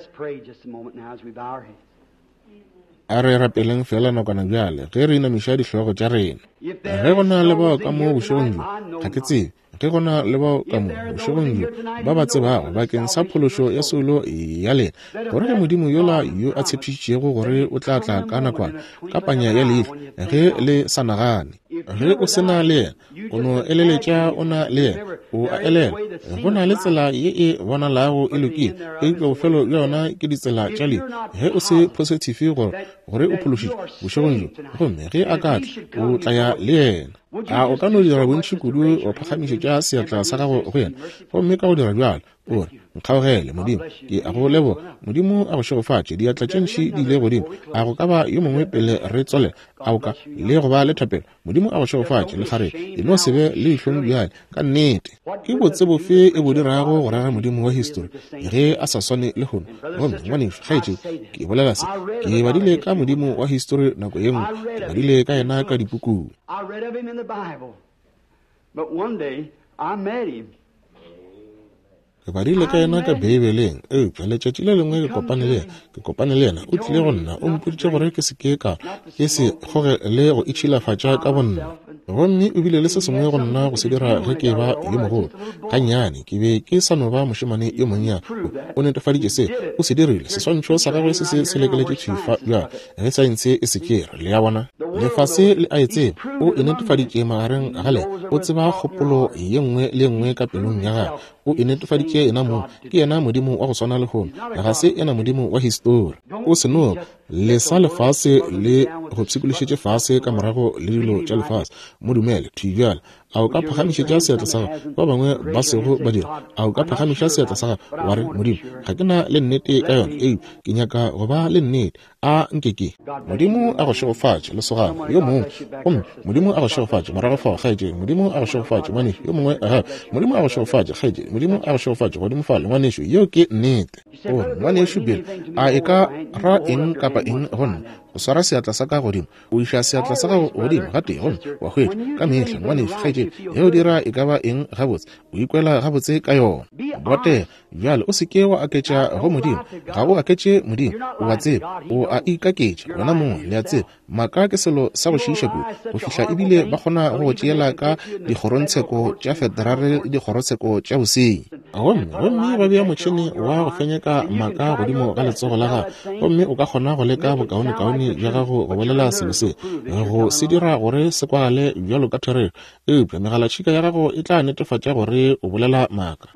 a re rapeleng fela nakwana bjale ge re inamiša dihlogo tša rena ge go na le bao ka mo bošegong jo ga ke tsebe ge go na le bao ka mo bošegong jo ba ba tsebago bakeng sa phološo ya solo ya lena gore ge modimo yola yo a tshepišitšego gore o tla tla ka nakwana ka panya ya leihlo ge le sa nagane ge o sena le yena o no eleletša o na le yena o a elela go na le tsela ye e bonalago e lokile e ka bofelo bja yona ke ditsela tša leo ge o se positive gore o phološitše bošegong jo gomme ge a ka tla o tla ya le yena a o ka no dira bontši kudu o phagamišetša seatla sa gago go yena gomme ka go dira bjalo ore nkgaogele modimo ke a go lebo modimo a go šegofatše diatla tše ntšhi di ile godimo a go ka ba yo mongwe pele re tsole a o ka le go ba le thapelo modimo a go šegofatše le gare e no se be le ihlong bjale ka nnete ke botse bofe e bo dirago go rara modimo wa histori ge a sa swane le gono gomme ngwanešo gaetše ke bolela se ke badile ka modimo wa histori nako ye nngwe ke badile ka yena ka dipukung ke badile ka yena ka beibeleng eupša letšatši le lengwe ke kopane le ke kopane le yena o tlile go nna o mpoditše gore ke se ke ka ke se kgoge le go itšhilafatša ka bonna gomme o bile le se sengwe go nna go se dira ge ke ba yo mogolo gannyane ke be ke sa no ba moshemane yo monnya o netefaditše se o se dirile seswantšho sa gagwe se se selekeletše tšhifa bja ge saense e sekere le ya bona lefase le a etseba o e netefaditše magareng gale o tseba kgopolo ye nngwe le nngwe ka pelong ya gagwe o e netefaditše ena mo ke yena modimo wa go swana le gono ga se ena modimo wa histori o seno le sa lefase le go pshikološetše fase ka morago le dilo tša lefase modumele thibjala a o ka phagamišetša seatla sa ba bangwe ba sego ba dira a o ka phagamiša seatla sa wa re modimo ga ke na le nnete ka yone e ke nyaka go ba le nnete a nkeke modimo a go šegofatše lesogana yo mongwe gomme modimo a go šegofatše morago fa gaetse modimo a go šegofatše ngwanešo yo mongwe aga modimo a go šegofatše gaetse modimo a go šegofatše godimo fa le ngwanešo yo ke nnete gore ngwanešo bile a e ka ra eng kapa eng gonna o swara seatla sa ka godimo o iša seatla sa gago godimo ga tee gonna wa hwetša ka mehla ngwanešo gaetse ge o dira e ka ba eng gabotse o ikwela gabotse ka yona bote bjale o seke wa aketša go modimo ga o aketše modimo o a tseba o a ikaketša wena mongwe le a tseba maka ke selo sa go šiiša kudu go fihla ebile ba kgona go tšeela ka dikgorontsheko tša federale le dikgorotsheko tša bosenyi gomme gomme ba bea motšhene wa go fenyeka maka godimo ga letsogo la gago gomme o ka kgona go leka bokaone-kaone bja gago go bolela selo se go se dira gore se kwale bjalo ka therero eupša megalatšhika ya gago e tla netefatša gore o bolela maka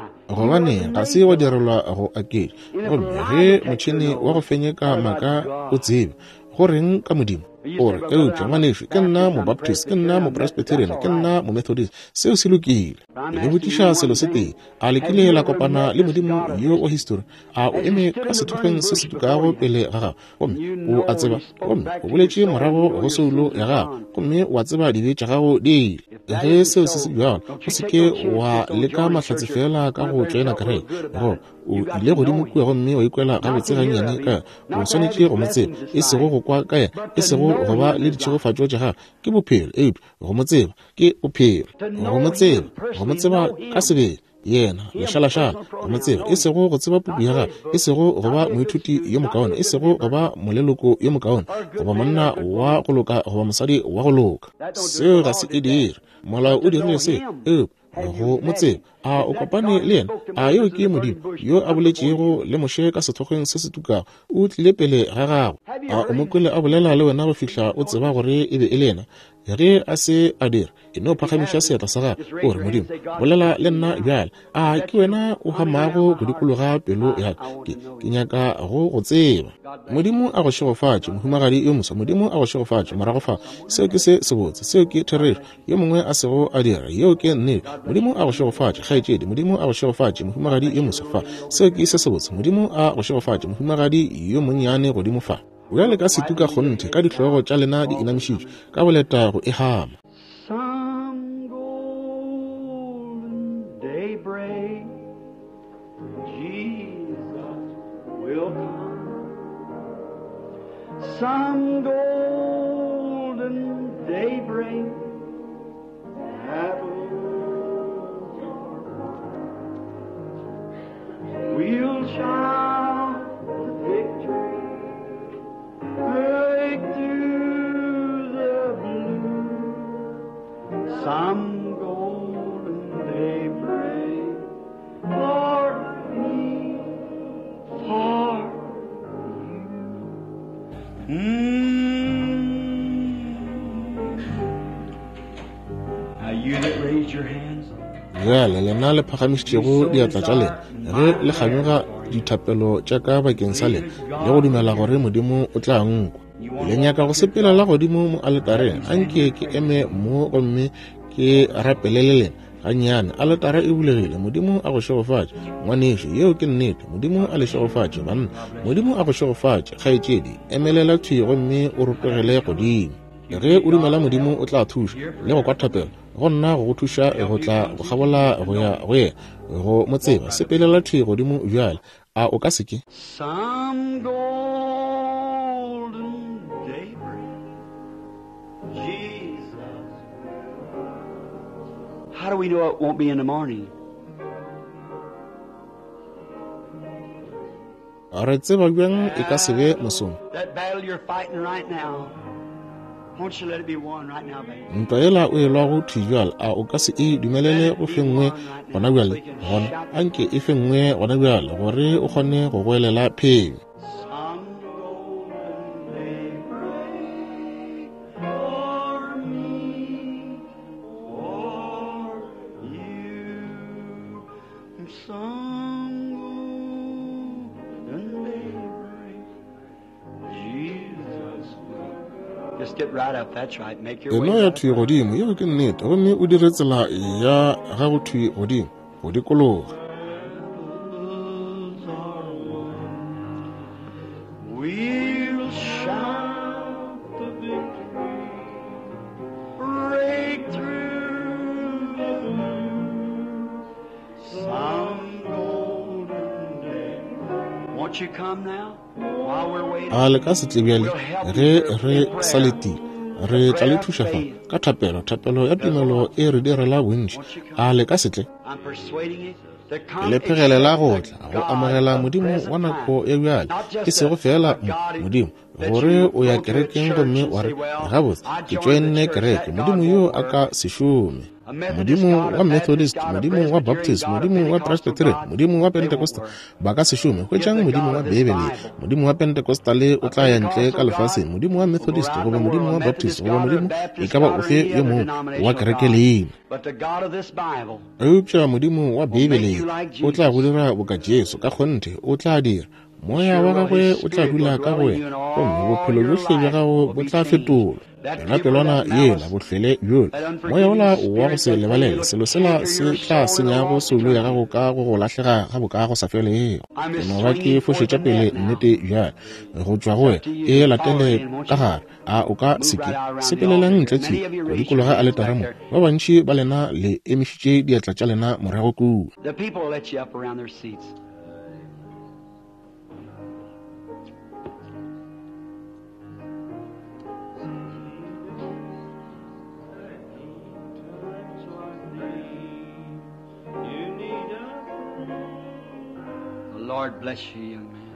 gobane ga se wa direlwa go akedi gomme ge motšhene wa go fenyeka maka o tsebe goreng ka modimo ore eupša ngwanešo ke nna mo baptist ke nna mo presbyterian ke nna mo methodist seo se lokile le botiša selo se tee a lekile la kopana le modimo yo wa histori a o eme ka sethokgeng se se tukago pele ga gago gomme o a tseba gomme o boletše morago go seulo ya gago gomme wa tseba dibe tša gago diile ge seo se se bjalo o seke wa leka mahlatse fela ka go tšwaena kereke go o ile godimo kua gomme wa ikwela gabotse gannyane ka o swanetše go motseba e sego go kwa kaya e sego go ba le ditšhegofatšo tša gago ke bophelo epe go motseba ke bophelo go motseba go motseba ka sebele yena lešalašala go motseba e sego go tseba puku ya gago e sego go ba moithuti yo mokaone e sego go ba moleloko yo mokaone goba monna wa go loka goba mosadi wa go loka seo ga se e dire molao o dirile se epe go motseba a o kopane le yena a yo ke modimo yo a boletšego le moše ka sethokgeng se se tukago o tlile pele ga gago a o mokwele a bolela le wena go fihla o tseba gore e be e le yena ge a se a dira e no phagamiša seatla sa gago ore modimo bolela le nna bjale a ke wena o gamago go dikologa pelo ya ke nyaka go go tseba modimo a go šegofatše mohumagadi yo moswa modimo a go šegofatše morago fa seo ke se sebotse seo ke therero yo mongwe a sego a dira yeo ke nnete modimo a go šegofatše kgaetšedi modimo a go šegofatše mohumagadi yo moswa fa seo ke se sebotse modimo a go šegofatše mohumagadi yo monnyane godimo fa bjale ka setuka kgonthe ka dihlogo tša lena di inamišitšwe ka boleta go e hama Some golden daybreak, Jesus will come. Some golden daybreak, we'll shout victory, break through the blue. Some golden daybreak for me, for you. Mm. Now you that raised your hands. bjale lena le phagamišitšego diatla tša lena ge le kganyoga dithapelo tša ka bakeng sa lena le go dumela gore modimo o tla nkwa le nyaka go sepela la godimo mo aletareng a nke ke eme mo gomme ke rapelele lena gannyane aletara e bulegile modimo a go šegofatše ngwanešo yeo ke nnete modimo a le šegofatše banna modimo a go šegofatše kgaetšedi emelela thwi gomme o rupegele godimo ge o dumela modimo o tla thuša le go kwa thapelo go nna go go thuša go tla go gabola go ya go yena go motseba sepelela thwi godimo bjale a o ka seke Some golden daybreak, Jesus. How do we know it won't be in the morning? re tseba bjang e ka sebe mosong That battle you're fighting right now, Won't you let it be one right now, baby? ntwa ela o elwa go thijwal a o ka se e dumelele go fengwe gona bjale gona anke e fengwe gona bjale gore o kgone go goelela pheo. Just get right up, that's right. Make your way. Eno ya thui godimo yeo ke nnete gomme o dire tsela ya ga go thui godimo go dikologa. We'll shout the victory, break through the blue, some golden day. Won't you come now while we're waiting? A le ka setlebjale ge re saleti re tla le thuša fa ka thapelo thapelo ya tumelo e re direla bontši. A le ka setle I'm persuading you to le come phegelela go tla go amogela modimo wa nako e bjale ke sego fela modimo gore o ya kerekeng gomme wa re gabotse ke tšwenne kereke modimo yo a ka sešome, modimo wa Methodist, modimo wa Baptist, modimo wa Presbyterian, modimo wa Pentecostal ba ka sešome hwetšang modimo wa Bibele, modimo wa Pentecostal o tla ya ntle ka lefaseng, modimo wa Methodist goba modimo wa Baptist goba modimo e ka ba ofe yo mongwe wa kereke leina. But the God of this Bible, eupša modimo wa Bibele o tla go dira boka Jesu ka kgonte o tla dira moya wa gagwe o tla dula ka goe gomme bophelo johle bja gago bo tla fetola yona pelwana yela bohlwele bjolo moya ola wa go se lebalele selo sela se tla senyago seulo ya gago ka go go lahlega ga boka go sa felego eno ba ke fošetša pele nnete bjale go tšwa goe e latele ka gare a o ka seke sepelelang ntle tshi go dikologa a letaramo ba bantši ba lena le emišitše diatla tša lena morago kua. the people will let you up around their seats. The Lord bless you, young man.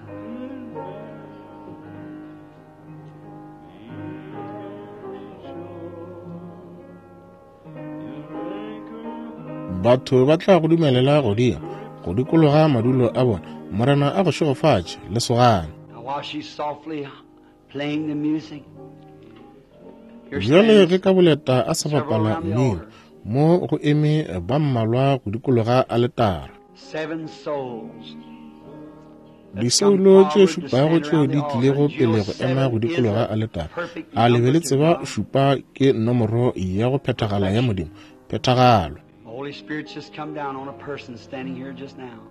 Batho ba tla go dumelela go dia go dikologa madulo a bona morena a go šegofatše le sogana. Now, while she's softly playing the music, you're Bjale standing ge ka boleta a sa bapala mmino mo go eme ba mmalwa go dikologa a letara. seven souls. Diseulo tše šupago tšeo di tlilego pele go ema go dikologa a letara a lebeletse ba šupa ke nomoro ya go phethagala ya modimo phethagalo. The Holy Spirit's just come down on a person standing here just now.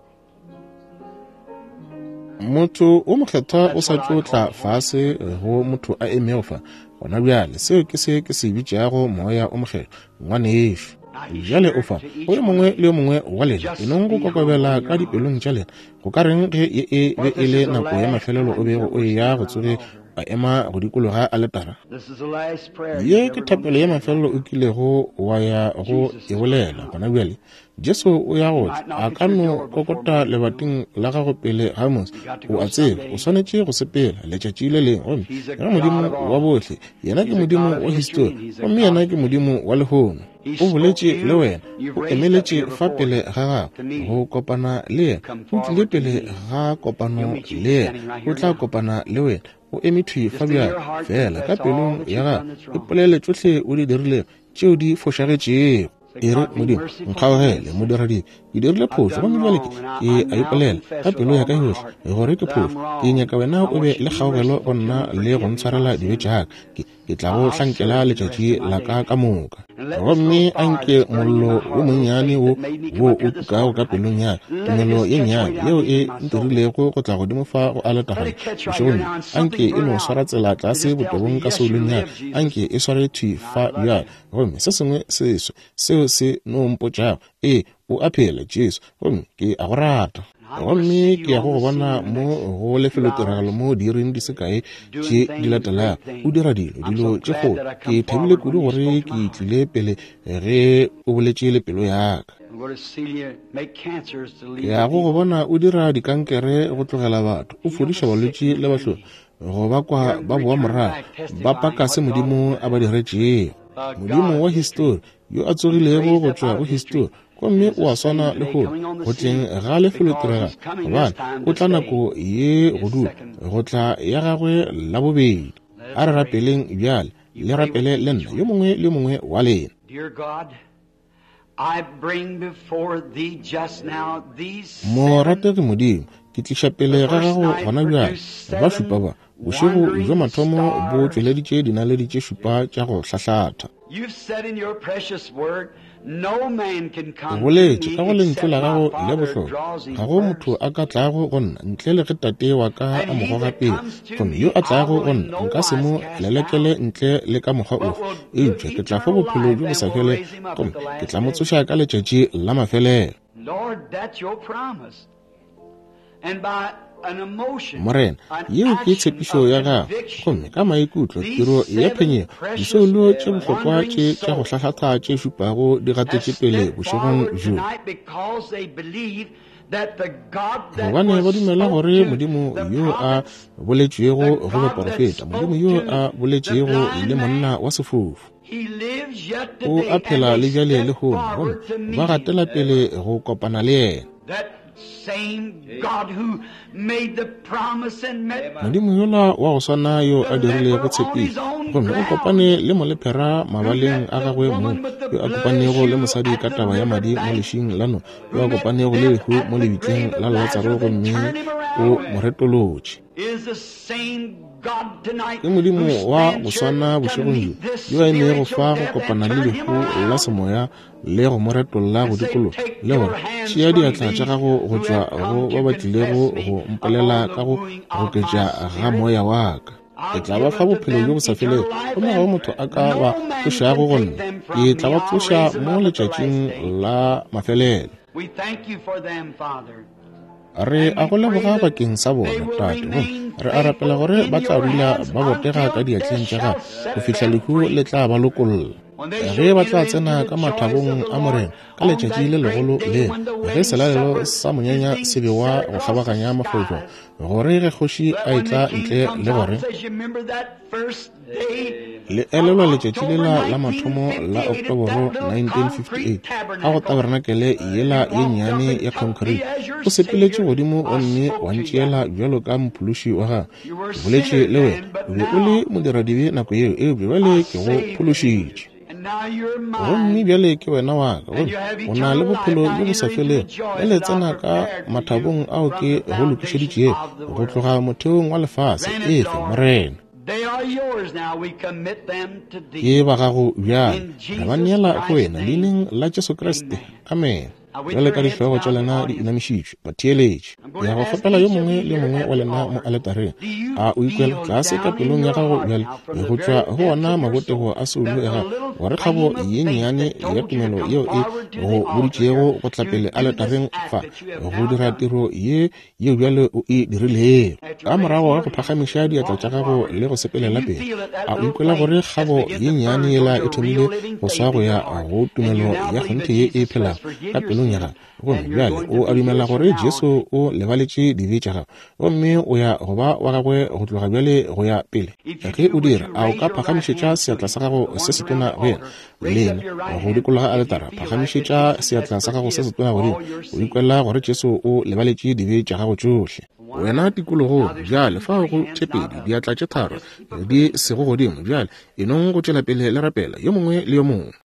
Motho o mokgethwa o sa tšotla fase go motho a emego fa gona bjale seo ke se ke se bitšeago moya o mokgethwa ngwaneešo. Bjale o fa o le mongwe le yo mongwe wa lena enong go kokobela ka dipelong tša lena go ka reng ge e e be e le nako ya mafelelo o bego o ya go tsoge a ema go dikologa a letara. This is the last prayer. Ye ke thapelo ya mafelelo o kilego wa ya go e bolela gona bjale Jesu o ya go a ka no kokota lebating la gago pele ga mos o a tseba o swanetše go sepela letšatši le leng gomme yena modimo wa bohle yena ke modimo wa history gomme yena ke modimo wa lehono o boletše le wena o emeletše fa pele ga gago go kopana le yena o tlile pele ga kopano le yena o tla kopana le wena o emithwi fa bjale fela ka pelong ya gago e polele tšohle o di dirile tšeo di fošagetšego e re modimo nkgaogele moderadi ke dirile phošo gomme bjale ke a ipolela ka pelo ya ka yohle gore ke phošo ke nyaka wena o be le kgaogelo go nna le go ntshwarela dibe jaaka ke tla go hlankela letšatši la ka ka moka gomme anke mollo wo monnyane wo wo o tukago ka pelong ya tumelo ye nnyane yeo e ntirilego go tla godimo fa go aletagana bošegong anke e no swara tsela tlase botobong ka seolong ya anke e swarethwi fa bjale gomme se sengwe seswe seo se no mpotšago e o aphela Jesu gomme ke a go rata gomme ke ya go go bona mo go lefelotiragalo mo direng di sekae tše di latelago o dira dilo dilo tše kgolo ke thabile kudu gore ke tlile pele ge o boletše le pelo yaka ke ya go go bona o dira dikankere go tlogela batho o fodiša balwetši le bahlolo go ba kwa ba boa morago ba paka se modimo a ba diretšego. Modimo wa history yo a tsogilego go tšwa go history gomme o a swana le go go tleng ga lefelo tirega gobane o tla nako ye godu go tla ya gagwe la bobedi. A re rapeleng bjale le rapele le nna yo mongwe le mongwe wa lena. Morategi modimo ke tliša pele ga gago gona bjale ba šupa ba bošego jo mathomo bo tšweleditše dinaledi tše šupa tša go hlahlatha. O boletše ka go lentswe la gago le bohlokwa ga go motho a ka tlago go nna ntle le ge tate wa ka a mogoga pele gomme yo a tlago go nna nka se mo lelekele ntle le ka mokgwa ofe eupša ke tla fa bophelo jo bo sa fele gomme ke tla mo tsoša ka letšatši la mafelelo. Morena yeo ke tshepišo ya gago gomme ka maikutlo tiro ya phenyego diseolo tše bohlokwa tše tša go hlahlatha tše šupago di gatetše pele bošegong bjo gobane ba dumela gore modimo yo a boletšego go baporofeta, modimo yo a boletšego le monna wa sefofu o a phela le bjale le gone gomme ba gatela pele go kopana le yena. Modimo yola wa go swana yo a dirile go tshepiša gomme o kopane le molephera mabaleng a gagwe mo yo a kopanego le mosadi ka taba ya madi mo lešing lano yo a kopanego le lehu mo lebitleng la Lazaro gomme o moretolotše. Ke modimo wa go swana bošegong yo a emego go fa go kopana le lehu la semoya le go moretolla go dikolo le gore tšea diatla tša gago go tšwa go ba batlilego go mpolela ka go goketša ga moya wa ka. Ke tla ba fa bophelo jo bo sa felego gomme ga motho a ka ba tsošago go nna ke tla ba tsoša mo letšatšing la mafelelo. Re a go leboga bakeng sa bona tate re a rapela gore ba tla dula ba botega ka diatleng tša gago go fitlha lehu le tla ba lokolola ge ba tla tsena ka mathabong a morena ka letšatši le legolo le ge selalelo sa monyanya se bewa go kgabaganya mafojo gore ge kgoši a etla ntle le gore le elelwa letšatši lela la mathomo la Oktoboro nineteen fifty-eight ga go tabernakele yela ye nnyane ya concrete o sepeletše godimo o mme wa ntšeela bjalo ka mphološi wa ga boletše le wena o be o le modiradibe nako yeo e bjale ke go phološitše gomme bjale ke wena wa ka o na le bophelo jo bo sa felego le le tsena ka mathabong ao ke go lokišeditše go tloga motheong wa lefase efe morena ke ba gago bjale re ba neela go wena leineng la Jesu Kriste amen. Jale ka dihlogo tša lena di inamišitšwe batheeletše ya go kgopela yo mongwe le mongwe wa lena mo aletareng a o ikwela tlase ka pelong ya gago bjale e go tšwa go ona mabotego a seolo ya gago gore kgabo ye nnyane ya tumelo yeo e go boditšego go tlapele aletareng fa go dira tiro ye yeo bjale o e dirilego ka morago ga go phagamiša diatla tša gago le go sepelela pele a o ikwela gore kgabo ye nnyane yela e thomile go swa go ya go tumelo ya kgonthe ye e phelago ka pelong ya gago gomme bjale o a dumela gore Jesu o lebaletše dibe tša gago gomme o ya go ba wa gagwe go tloga bjale go ya pele ge o dira a o ka phagamišetša seatla sa gago se se tona go yena lena go dikologa aletara phagamišetša seatla sa gago se se tona godimo o ikwela gore Jesu o lebaletše dibe tša gago tšohle wena tikologo bjale fa go tshepedi diatla tše tharo di sego godimo bjale enong go tšwela pele le rapela yo mongwe le yo mongwe.